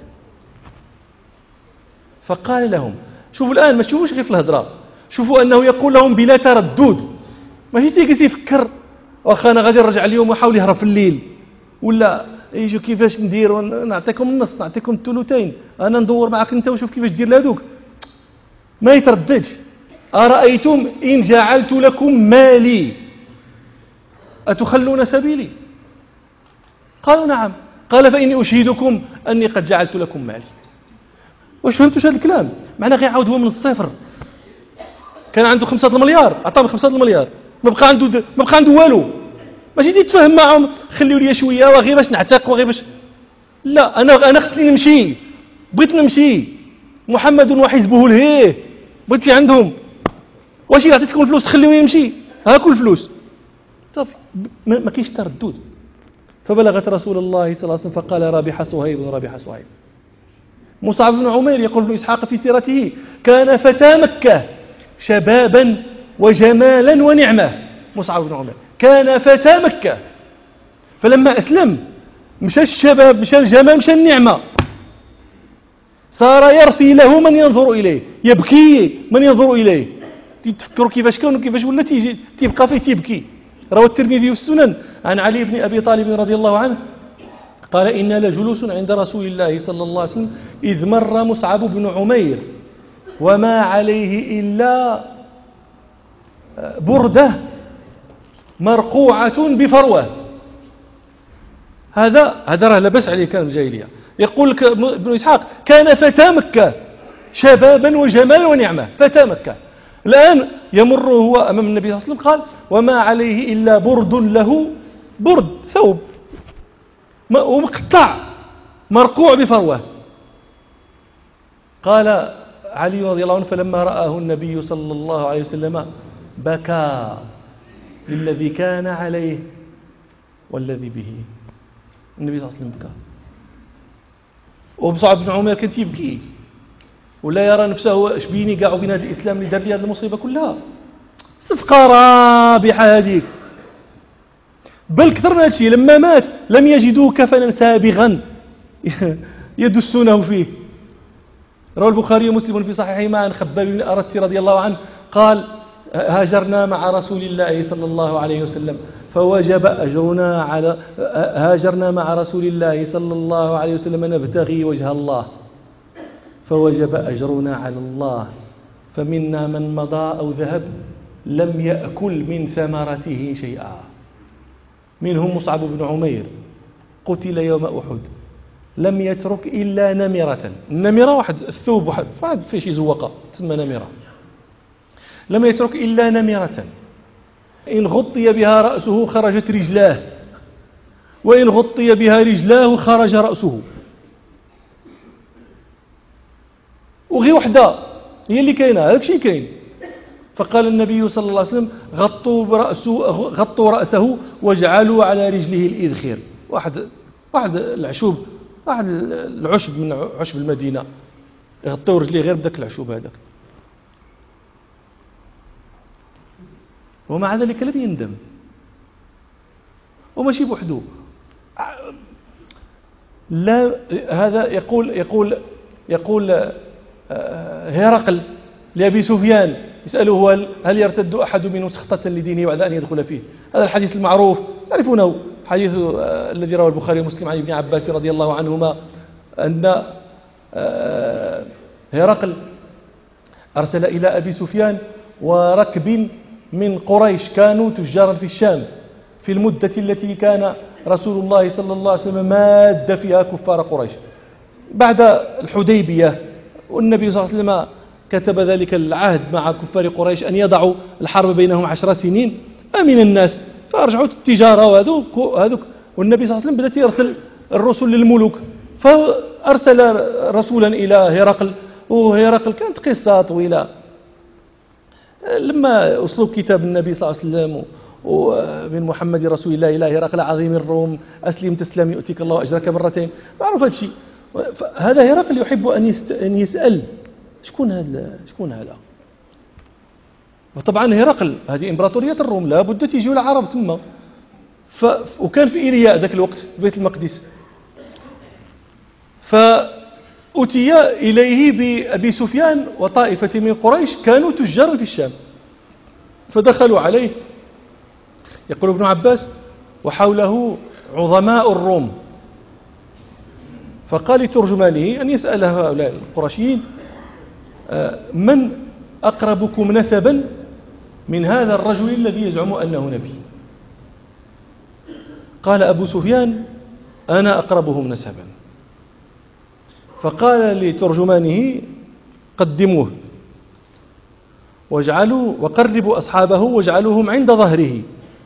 فقال لهم: شوفوا الآن، ما تشوفوش غير في الهدرة، شوفوا أنه يقول لهم بلا تردد، ماشي تيجي يفكر واخا أنا غادي نرجع اليوم ويحاول يهرب في الليل، ولا يجوا كيفاش ندير، نعطيكم النص، نعطيكم الثلثين، أنا ندور معك أنت وشوف كيفاش دير لهذوك. ما يترددش. أرأيتم إن جعلت لكم مالي أتخلون سبيلي؟ قالوا: نعم. قال: فإني أشهدكم أني قد جعلت لكم مالي. واش فهمتوش هذا الكلام؟ معناه غير يعاود هو من الصفر. كان عنده 5 مليار، عطاهم 5 مليار، ما بقى عنده والو. ماشي تتفاهم معهم، خليوا لي شويه وغير باش نعتق وغير باش، لا، انا خصني نمشي، بغيت نمشي، محمد وحزبه الهيه، بغيت لي عندهم. واش عطيتكم الفلوس تخليوه يمشي؟ هاكل الفلوس صافي، ما كاينش تردد. فبلغت رسول الله صلى الله عليه وسلم فقال: رابح صهيب رابح صهيب. مصعب بن عمير يقول ابن إسحاق في سيرته: كان فتى مكة شبابا وجمالا ونعمة. مصعب بن عمير كان فتى مكة، فلما أسلم مشى الشباب، مشى الجمال، مشى النعمة، صار يرثي له من ينظر إليه، يبكي من ينظر إليه. تفكروا كيفاش كان وكيفاش ولا تيبقى فيه تيبكي. روى الترمذي في السنن عن علي بن أبي طالب رضي الله عنه قال: إنا لجلوس عند رسول الله صلى الله عليه وسلم إذ مر مصعب بن عمير وما عليه إلا بردة مرقوعة بفروة. هذا راه لبس عليه كان الجاهلية. يقول ابن إسحاق: كان فتى مكة شبابا وجمال ونعمة، فتى مكة. الآن يمر هو أمام النبي صلى الله عليه وسلم قال: وما عليه إلا برد له، برد ثوب ومقطع مرقوع بفروة. قال علي رضي الله عنه: فلما رآه النبي صلى الله عليه وسلم بكى للذي كان عليه والذي به. النبي صلى الله عليه وسلم بكى. ومصعب بن عمير كان تيبكي ولا يرى نفسه شبيني كاع وبين هذا الإسلام اللي دار لي هذه المصيبة كلها. صفقة رابحة هذيك. بل كثر من هذا الشيء لما مات لم يجدوه كفنا سابغا يدسونه فيه. روى البخاري ومسلم في صحيحهما عن خباب بن أرت رضي الله عنه قال هاجرنا مع رسول الله صلى الله عليه وسلم فوجب أجرنا على هاجرنا مع رسول الله صلى الله عليه وسلم نبتغي وجه الله فوجب أجرنا على الله فمنا من مضى أو ذهب لم يأكل من ثمرته شيئا منهم مصعب بن عمير قتل يوم أحد لم يترك إلا نمرة. النمرة واحد الثوب واحد فيه شي زوقة تسمى نمرة. لم يترك إلا نمرة إن غطي بها رأسه خرجت رجلاه وإن غطي بها رجلاه خرج رأسه. وغي وحدة هي اللي كاينة هذاك شي كاين. فقال النبي صلى الله عليه وسلم غطوا رأسه واجعلوا على رجله الإذخير. واحد العشوب واحد العشب من عشب المدينة يغطوا رجليه غير بداك العشوب هذاك. ومع ذلك لم يندم وماشي بوحده. لا هذا يقول هرقل لأبي سفيان يسأله هل يرتد أحد منهم سخطة لدينه بعد أن يدخل فيه. هذا الحديث المعروف تعرفونه حديث الذي رواه البخاري ومسلم عن ابن عباس رضي الله عنهما أن هرقل أرسل إلى أبي سفيان وركب من قريش كانوا تجارا في الشام في المدة التي كان رسول الله صلى الله عليه وسلم ماد فيها كفار قريش بعد الحديبية. والنبي صلى الله عليه وسلم كتب ذلك العهد مع كفار قريش أن يضعوا الحرب بينهم 10 سنين أمن الناس فأرجعوا التجارة وهذوك. والنبي صلى الله عليه وسلم بدأ يرسل الرسل للملوك فأرسل رسولا إلى هرقل وهرقل كانت قصة طويلة. لما أسلوب كتاب النبي صلى الله عليه وسلم ومن محمد رسول الله إلى هرقل عظيم الروم أسلم تسلم يؤتيك الله أجرك مرتين معروف هذا الشيء. هذا هرقل يحب أن يسأل شكون هذا. وطبعا هرقل هذه إمبراطورية الروم لا بد تيجيوا العرب ثم وكان في إيرياء ذاك الوقت في بيت المقدس فأتي إليه بأبي سفيان وطائفة من قريش كانوا تجارا في الشام فدخلوا عليه. يقول ابن عباس وحوله عظماء الروم فقال لترجمانه أن يسأل هؤلاء القرشيين من أقربكم نسبا من هذا الرجل الذي يزعم أنه نبي. قال أبو سفيان أنا أقربهم نسبا. فقال لترجمانه قدموه وقربوا أصحابه واجعلوهم عند ظهره.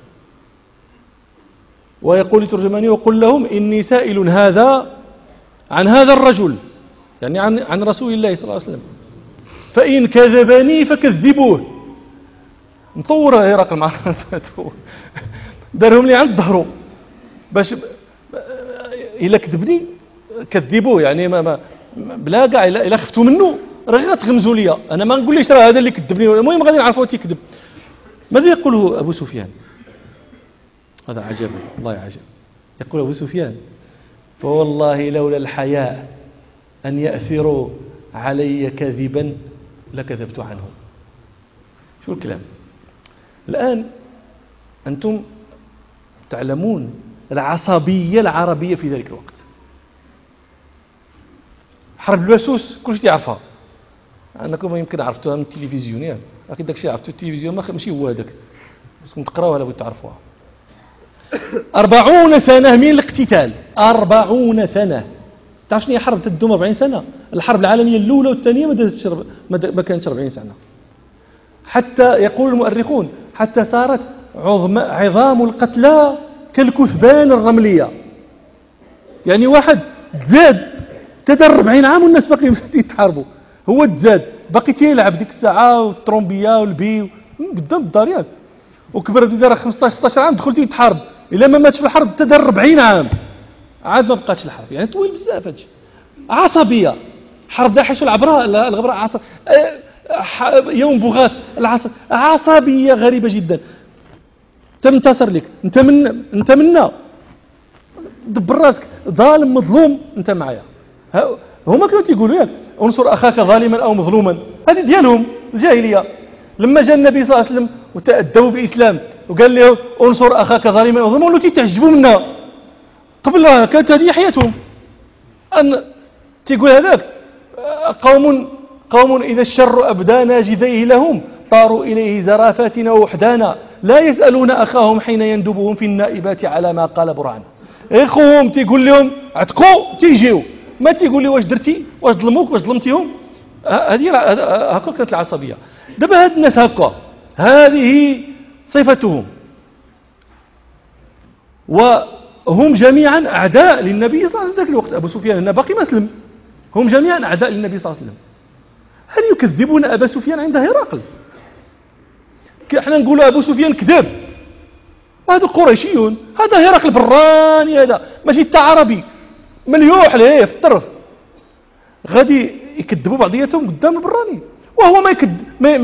ويقول لترجمانه وقل لهم إني سائل هذا عن هذا الرجل يعني عن رسول الله صلى الله عليه وسلم فإن كذبني فكذبوه. مطور هرقل مع دارهم لي عند ظهره باش إلا كذبني كذبوه يعني ما بلا كاع إلا خفتوا منه راه غتغمزوا لي أنا ما نقول ليش راه هذا اللي كذبني. المهم غادي نعرفوا تيكذب. ماذا يقوله أبو سفيان؟ هذا عجب والله عجب. يقول أبو سفيان فوالله لولا الحياء أن يأثروا علي كذبا لكذبت عنهم. شو الكلام؟ الآن أنتم تعلمون العصبية العربية في ذلك الوقت. حرب الواسوس كل شيء يعرفها أنكم يمكن عرفتوها من التلفزيون يعني أكيد داك الشيء عرفتو التلفزيون ماشي هو هذاك بس تقراوها ولا تعرفوها. 40 سنة من الاقتتال 40 سنة. تعرف شنو هي حرب تدوم 40 سنة؟ الحرب العالمية الأولى والثانية ما كانتش 40 سنة حتى يقول المؤرخون حتى صارت عظام القتلى كالكثبان الرملية. يعني واحد تزاد تدر 40 عام والناس باقي يتحاربوا هو تزاد باقي تيلعب ديك الساعة والترومبية والبي قدام الدار ياك وكبر دار 15 16 عام دخلتي يتحارب إلا ما ماتش في الحرب تدر 40 عام عاد ما بقاتش الحرب يعني طويل بزاف هادشي. عصبية، حرب داحش والعبراء الغبراء يوم بوغاث عصبية غريبة جدا. تنتصر لك انت منا دبر راسك، ظالم مظلوم انت معايا. هما كانوا تيقولوا ياك انصر اخاك ظالما او مظلوما، هذه ديالهم الجاهليه. لما جاء النبي صلى الله عليه وسلم وتأدوا بالاسلام وقال له انصر اخاك ظالما او مظلوما، ولو تيتعجبوا منا. قبل كانت هذه حياتهم، ان تيقول هذاك قوم اذا الشر ابدى ناجذيه لهم طاروا اليه زرافاتنا ووحدانا لا يسالون اخاهم حين يندبهم في النائبات على ما قال برهان. اخوهم تيقول لهم عتقوا تيجيو، ما تيقول لي واش درتي، واش ظلموك، واش ظلمتيهم. هذه هكا كانت العصبيه. دابا هاد الناس هكا، هذه صفتهم، وهم جميعا اعداء للنبي صلى الله عليه وسلم ذاك الوقت. ابو سفيان هنا باقي مسلم، هم جميعا اعداء للنبي صلى الله عليه وسلم. هل يكذبون ابا سفيان عند هرقل؟ احنا نقولوا ابو سفيان كذاب، هذا قريشيون، هذا هرقل براني، هذا ماشي تا عربي مليوح ليه في الطرف. غادي يكذبوا بعضياتهم قدام البراني، وهو ما يكذب،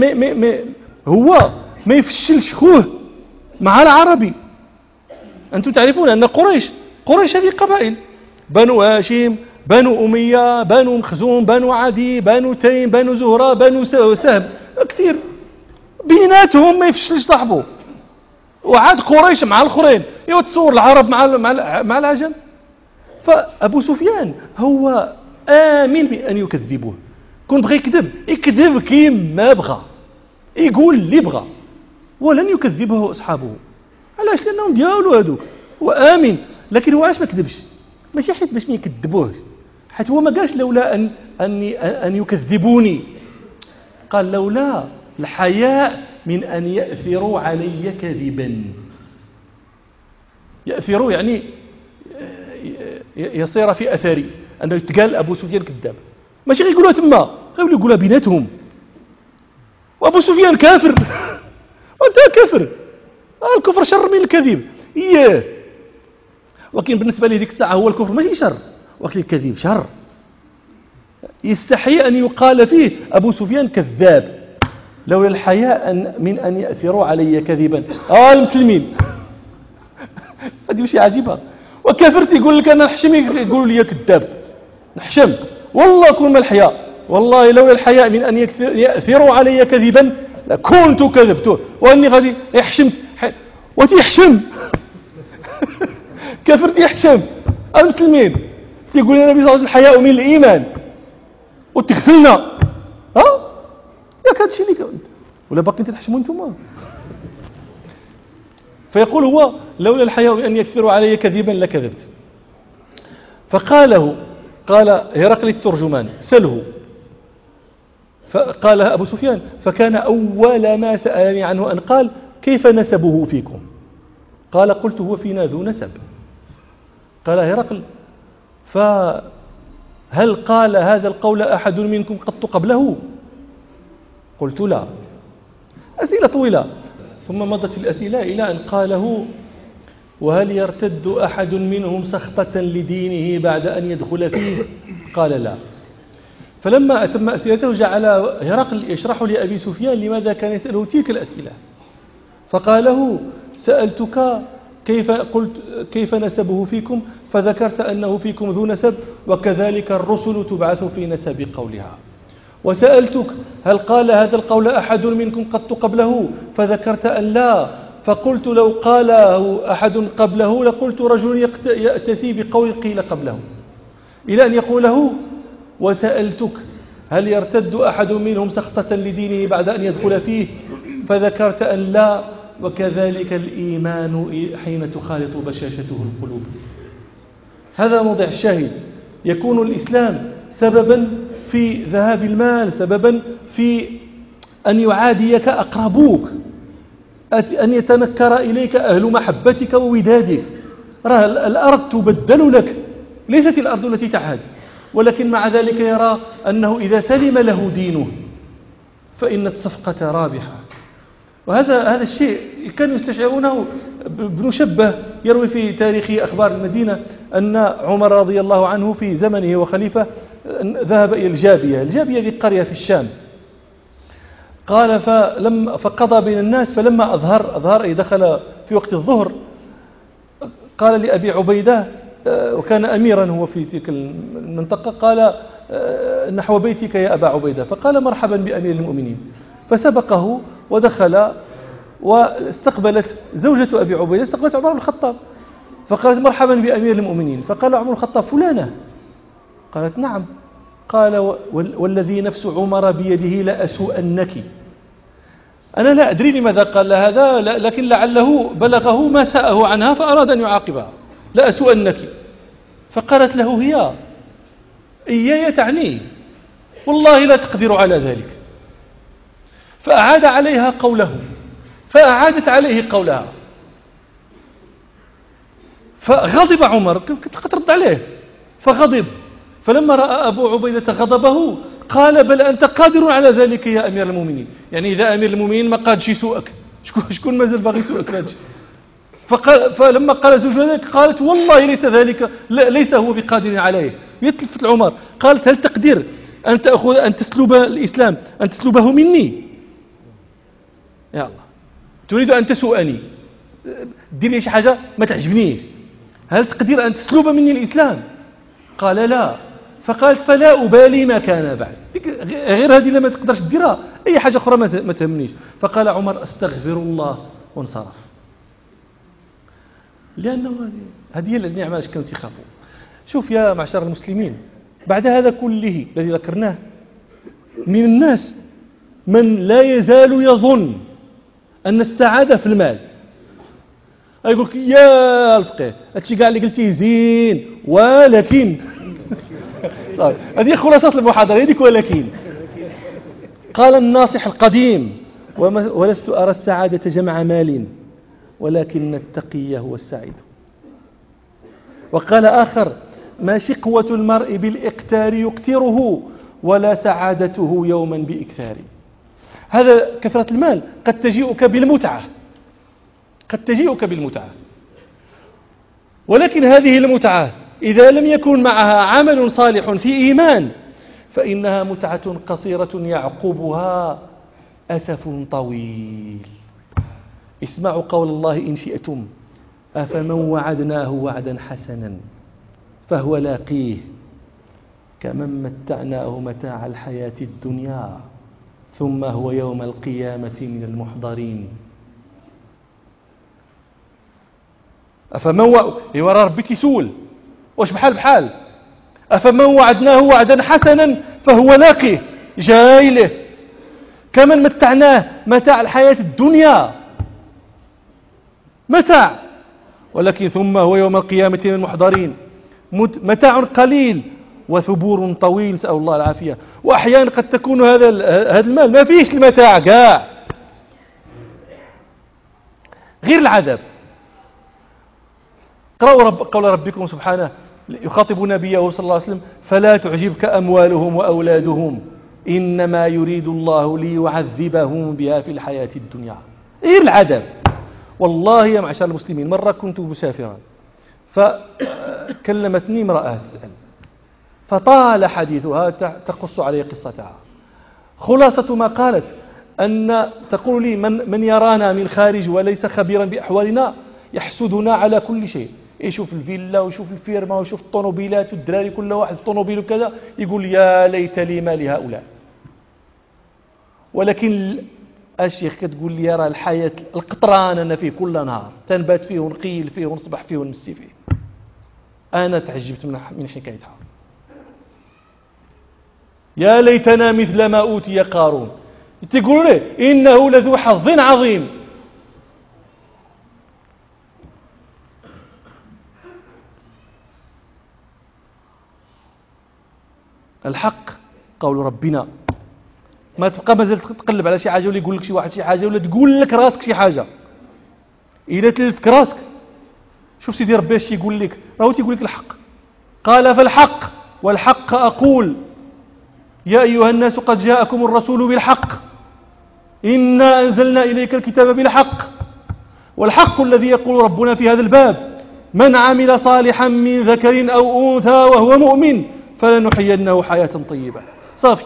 هو ما يفشلش خوه مع العربي. انتم تعرفون ان قريش هذه قبائل، بنو هاشم، بنو أمية، بنو مخزوم، بنو عدي، بنو تيم، بنو زهرة، بنو سهم، كثير بيناتهم ما يفشلش صاحبه. وعاد قريش مع الآخرين يتصور العرب مع العجم. فأبو سفيان هو آمن بأن يكذبوه، كون بغى يكذب كيما بغى، يقول اللي بغى، ولن يكذبه أصحابه. علاش؟ لأنهم ديالو هذوك، وآمن. لكن هو علاش ما كذبش؟ ماشي حيت باش ما يكذبوه، حيت هو ما قالش لولا أن يكذبوني، قال لولا الحياء من أن يأثروا علي كذبا. يأثروا يعني يصير في أثري، أنه يتقال أبو سفيان كذاب، ماشي غير يقولوها تما، غير يقولوها بيناتهم. وأبو سفيان كافر وأنت كافر، الكفر شر من الكذب. إياه، ولكن بالنسبة لي ديك الساعة هو الكفر ماشي شر، ولكن الكذب شر. يستحي أن يقال فيه أبو سفيان كذاب، لولا الحياء من أن يأثروا علي كذبا. المسلمين هذه وشي عجيبة. وكافرت يقول لك أنا نحشم، يقولوا لي كذاب نحشم. والله كون ما الحياء، والله لولا الحياء من أن يأثروا علي كذبا لكنت كذبته، وأني غادي يحشمت وتيحشم كافرت يحشم. المسلمين تيقول لنا النبي صلى الله عليه وسلم الحياء من الإيمان وتغسلنا، ياك هادشي اللي ولا باقي تحشموا انتم. فيقول هو لولا الحياء أن يكثروا علي كذبا لكذبت. قال هرقل الترجمان سله، فقال أبو سفيان فكان أول ما سألني عنه أن قال كيف نسبه فيكم؟ قال قلت هو فينا ذو نسب. قال هرقل فهل قال هذا القول أحد منكم قط قبله؟ قلت لا. أسئلة طويلة، ثم مضت الأسئلة إلى أن قاله وهل يرتد أحد منهم سخطة لدينه بعد أن يدخل فيه؟ قال لا. فلما أتم أسئلته جعل هرقل يشرح لأبي سفيان لماذا كان يسأله تلك الأسئلة. فقاله سألتك كيف نسبه فيكم، فذكرت أنه فيكم ذو نسب، وكذلك الرسل تبعث في نسب قولها. وسألتك هل قال هذا القول أحد منكم قط قبله، فذكرت أن لا، فقلت لو قاله أحد قبله لقلت رجل يأتسي بقول قيل قبله، إلى أن يقوله وسألتك هل يرتد أحد منهم سخطة لدينه بعد أن يدخل فيه، فذكرت أن لا، وكذلك الإيمان حين تخالط بشاشته القلوب. هذا موضع الشاهد. يكون الإسلام سببا في ذهاب المال، سببا في أن يعاديك أقربوك، أن يتنكر إليك أهل محبتك وودادك. الأرض تبدل لك، ليست الأرض التي تعاد، ولكن مع ذلك يرى أنه إذا سلم له دينه فإن الصفقة رابحة. وهذا الشيء كانوا يستشعرونه ابن شبه يروي في تاريخ أخبار المدينة أن عمر رضي الله عنه في زمنه وخليفة ذهب إلى الجابية هذه قرية في الشام. قال فقضى بين الناس، فلما أظهر أي دخل في وقت الظهر، قال لأبي عبيدة وكان أميرا هو في تلك المنطقة، قال نحو بيتك يا أبا عبيدة، فقال مرحبا بأمير المؤمنين، فسبقه ودخل، واستقبلت زوجة أبي عبيدة استقبلت عمر بن الخطاب، فقالت مرحبا بأمير المؤمنين، فقال عمر بن الخطاب فلانة؟ قالت نعم. قال والذي نفس عمر بيده لأسوءنك. أنا لا أدري لماذا قال هذا، لكن لعله بلغه ما سأه عنها فأراد أن يعاقبها، لأسوءنك. فقالت له هي إياي تعني، والله لا تقدر على ذلك. فأعاد عليها قوله، فأعادت عليه قولها، فغضب عمر، كنت ترد عليه، فغضب. فلما رأى أبو عبيدة غضبه قال بل أنت قادر على ذلك يا أمير المؤمنين، يعني إذا أمير المؤمنين ما قادش يسوءك، شكون مازال باغي يسوءك؟ فلما قال زوج ذلك قالت والله ليس ذلك، ليس هو بقادر عليه. يتلفت العمر، قالت هل تقدر أن تأخذ أن تسلب الإسلام، أن تسلبه مني؟ يا الله، تريد أن تسوءني، دير لي شي حاجة ما تعجبنيش، هل تقدر أن تسلب مني الإسلام؟ قال لا. فقالت فلا أبالي ما كان بعد، غير هذه لما تقدرش تديرها، أي حاجة أخرى ما تهمنيش. فقال عمر أستغفر الله وانصرف، لأنه هذه هي النعمة التي كانوا يخافوا. شوف يا معشر المسلمين، بعد هذا كله الذي ذكرناه، من الناس من لا يزال يظن أن السعادة في المال. يقول لك يا الفقيه هادشي كاع اللي قلتيه زين، ولكن هذه خلاصة المحاضرة هذيك. ولكن قال الناصح القديم ولست أرى السعادة جمع مال، ولكن التقي هو السعيد. وقال آخر ما شقوة المرء بالإقتار يقتره، ولا سعادته يوما بإكثار. هذا كثرة المال قد تجيئك بالمتعة، ولكن هذه المتعة إذا لم يكن معها عمل صالح في إيمان فإنها متعة قصيرة يعقبها أسف طويل. اسمعوا قول الله إن شئتم أفمن وعدناه وعدا حسنا فهو لاقيه كمن متعناه متاع الحياة الدنيا ثم هو يوم القيامة من المحضرين. أفمن ورا ربي تسول واش بحال أفمن وعدناه وعدا حسنا فهو لاقيه جاي له كمن متعناه متاع الحياة الدنيا، متاع، ولكن ثم هو يوم القيامة من المحضرين. متاع قليل وثبور طويل، نسأل الله العافية. وأحيانا قد تكون هذا المال ما فيش المتاع كاع، غير العذاب. قرأوا قول ربكم سبحانه يخاطب نبيه صلى الله عليه وسلم فلا تعجبك أموالهم وأولادهم إنما يريد الله ليعذبهم بها في الحياة الدنيا. غير العذاب. والله يا معشر المسلمين، مرة كنت مسافرا فكلمتني امرأة تسأل، فطال حديثها تقص علي قصتها. خلاصة ما قالت أن تقول لي من يرانا من خارج وليس خبيرا بأحوالنا يحسدنا على كل شيء، يشوف الفيلا ويشوف الفيرما ويشوف الطوموبيلات والدراري كل واحد الطوموبيل وكذا، يقول يا ليت لي ما لهؤلاء. ولكن الشيخ كتقول لي يرى الحياة القطران أنا فيه كل نهار، تنبات فيه ونقيل فيه ونصبح فيه ونمسي فيه. أنا تعجبت من حكايتها. يا ليتنا مثل ما أوتي قارون، تقول له إنه لذو حظ عظيم. الحق قول ربنا، ما تبقى مازال تقلب على شي حاجة ولا يقول لك شي واحد شي حاجة ولا تقول لك راسك شي حاجة. إذا تلتك راسك شوف سيدي ربي اش يقول لك، راهو تيقول لك الحق. قال فالحق والحق أقول يا أيها الناس قد جاءكم الرسول بالحق إنا أنزلنا إليك الكتاب بالحق والحق الذي يقول ربنا في هذا الباب: من عمل صالحا من ذكر أو أنثى وهو مؤمن فلنحيينه حياة طيبة. صافي.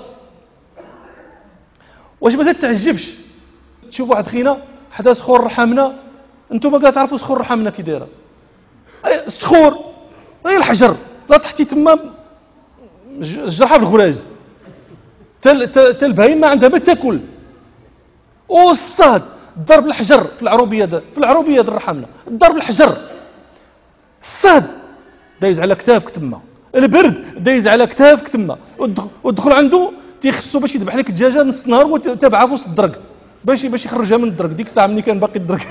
واش ما تتعجبش تشوف واحد خينا حدا سخور رحمنا، انتم ما تعرفوا سخور رحمنا كي دايره. السخور غير الحجر لا تحتي تما الجرحه في الغراز البهيمه عندها ما تاكل، والصاد ضرب الحجر في العروبيه الرحمنا، ضرب الحجر، الصاد دايز على كتافك تما، البرد دايز على كتافك تما، ودخل عنده تيخصو باش يذبح لك الدجاجه نص نهار وتابعها في وسط الدرك باش يخرجها من الدرك. ديك الساعه ملي كان باقي الدرك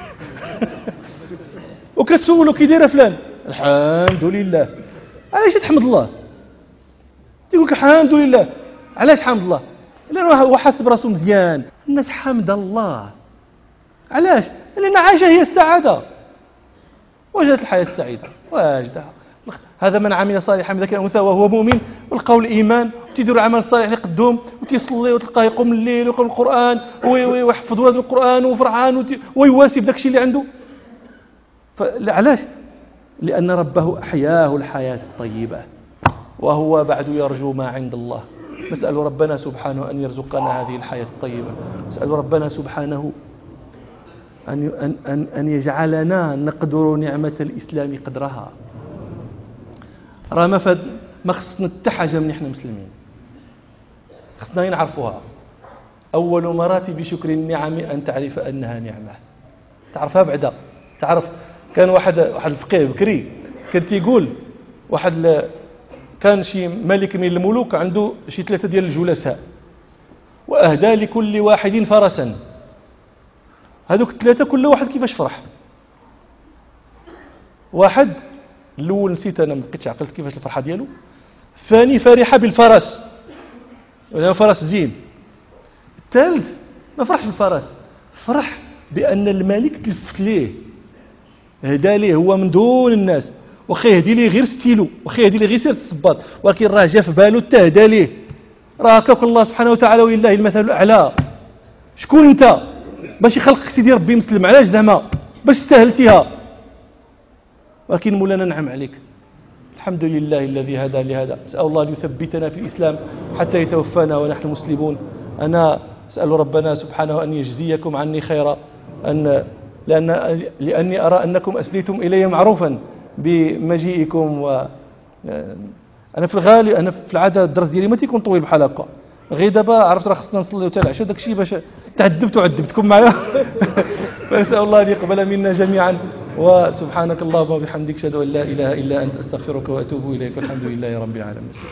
وكتسولو كي داير فلان، الحمد لله. علاش تحمد الله؟ تيقول لك الحمد لله. علاش حمد الله؟ لأنه هو حاسب راسو مزيان. الناس حمد الله. علاش؟ لأن عايشة هي السعادة، وجدت الحياة السعيدة واجدها. هذا من عمل صالحا من ذكر أو أنثى وهو مؤمن، والقول إيمان، وتيدير العمل الصالح اللي قدوم، وتيصلي وتلقاه يقوم الليل ويقرأ القرآن ويحفظ ولاد القرآن وفرحان ويواسي بداك الشيء اللي عنده. علاش؟ لأن ربه أحياه الحياة الطيبة وهو بعد يرجو ما عند الله. نسأل ربنا سبحانه أن يرزقنا هذه الحياة الطيبة. نسأل ربنا سبحانه أن يجعلنا نقدر نعمة الإسلام قدرها. راه ما خصنا حتى من إحنا مسلمين، خصنا نعرفوها. أول مراتب شكر النعم أن تعرف أنها نعمة، تعرفها بعدا. تعرف كان واحد الفقيه بكري كان تيقول كان شي ملك من الملوك عنده شي 3 ديال الجلساء، وأهدى لكل واحد فرسا. هذوك 3 كل واحد كيفاش فرح. واحد الأول نسيت أنا، ما بقيتش عقلت كيفاش الفرحة ديالو. الثاني فرح بالفرس، ولا فرس زين. الثالث ما فرحش بالفرس، فرح بأن الملك تلفت ليه، هدا ليه هو من دون الناس، واخا يهدي ليه غير ستيلو، واخا يهدي ليه غير سيرة الصباط، ولكن راه جا في بالو حتى هدا ليه. راه هكاك الله سبحانه وتعالى ولله المثل الأعلى. شكون انت باش يخلقك سيدي ربي مسلم؟ علاش زعما؟ باش استاهلتيها؟ ولكن مولانا نعم عليك. الحمد لله الذي هدى لهذا. نسأل الله أن يثبتنا في الإسلام حتى يتوفانا ونحن مسلمون. أنا أسأل ربنا سبحانه أن يجزيكم عني خيرا، لأني أرى أنكم أسليتم إلي معروفا بمجيئكم. أنا في الغالب أنا في العادة الدرس ديالي ما تيكون طويل بحال هكا، غير دابا عرفت راه خصنا نصليو حتى العشاء، داك الشيء باش تعذبت وعذبتكم معايا. فنسأل الله أن يقبل منا جميعا، وسبحانك اللهم وبحمدك أشهد أن لا إله إلا أنت أستغفرك وأتوب إليك، والحمد لله رب العالمين.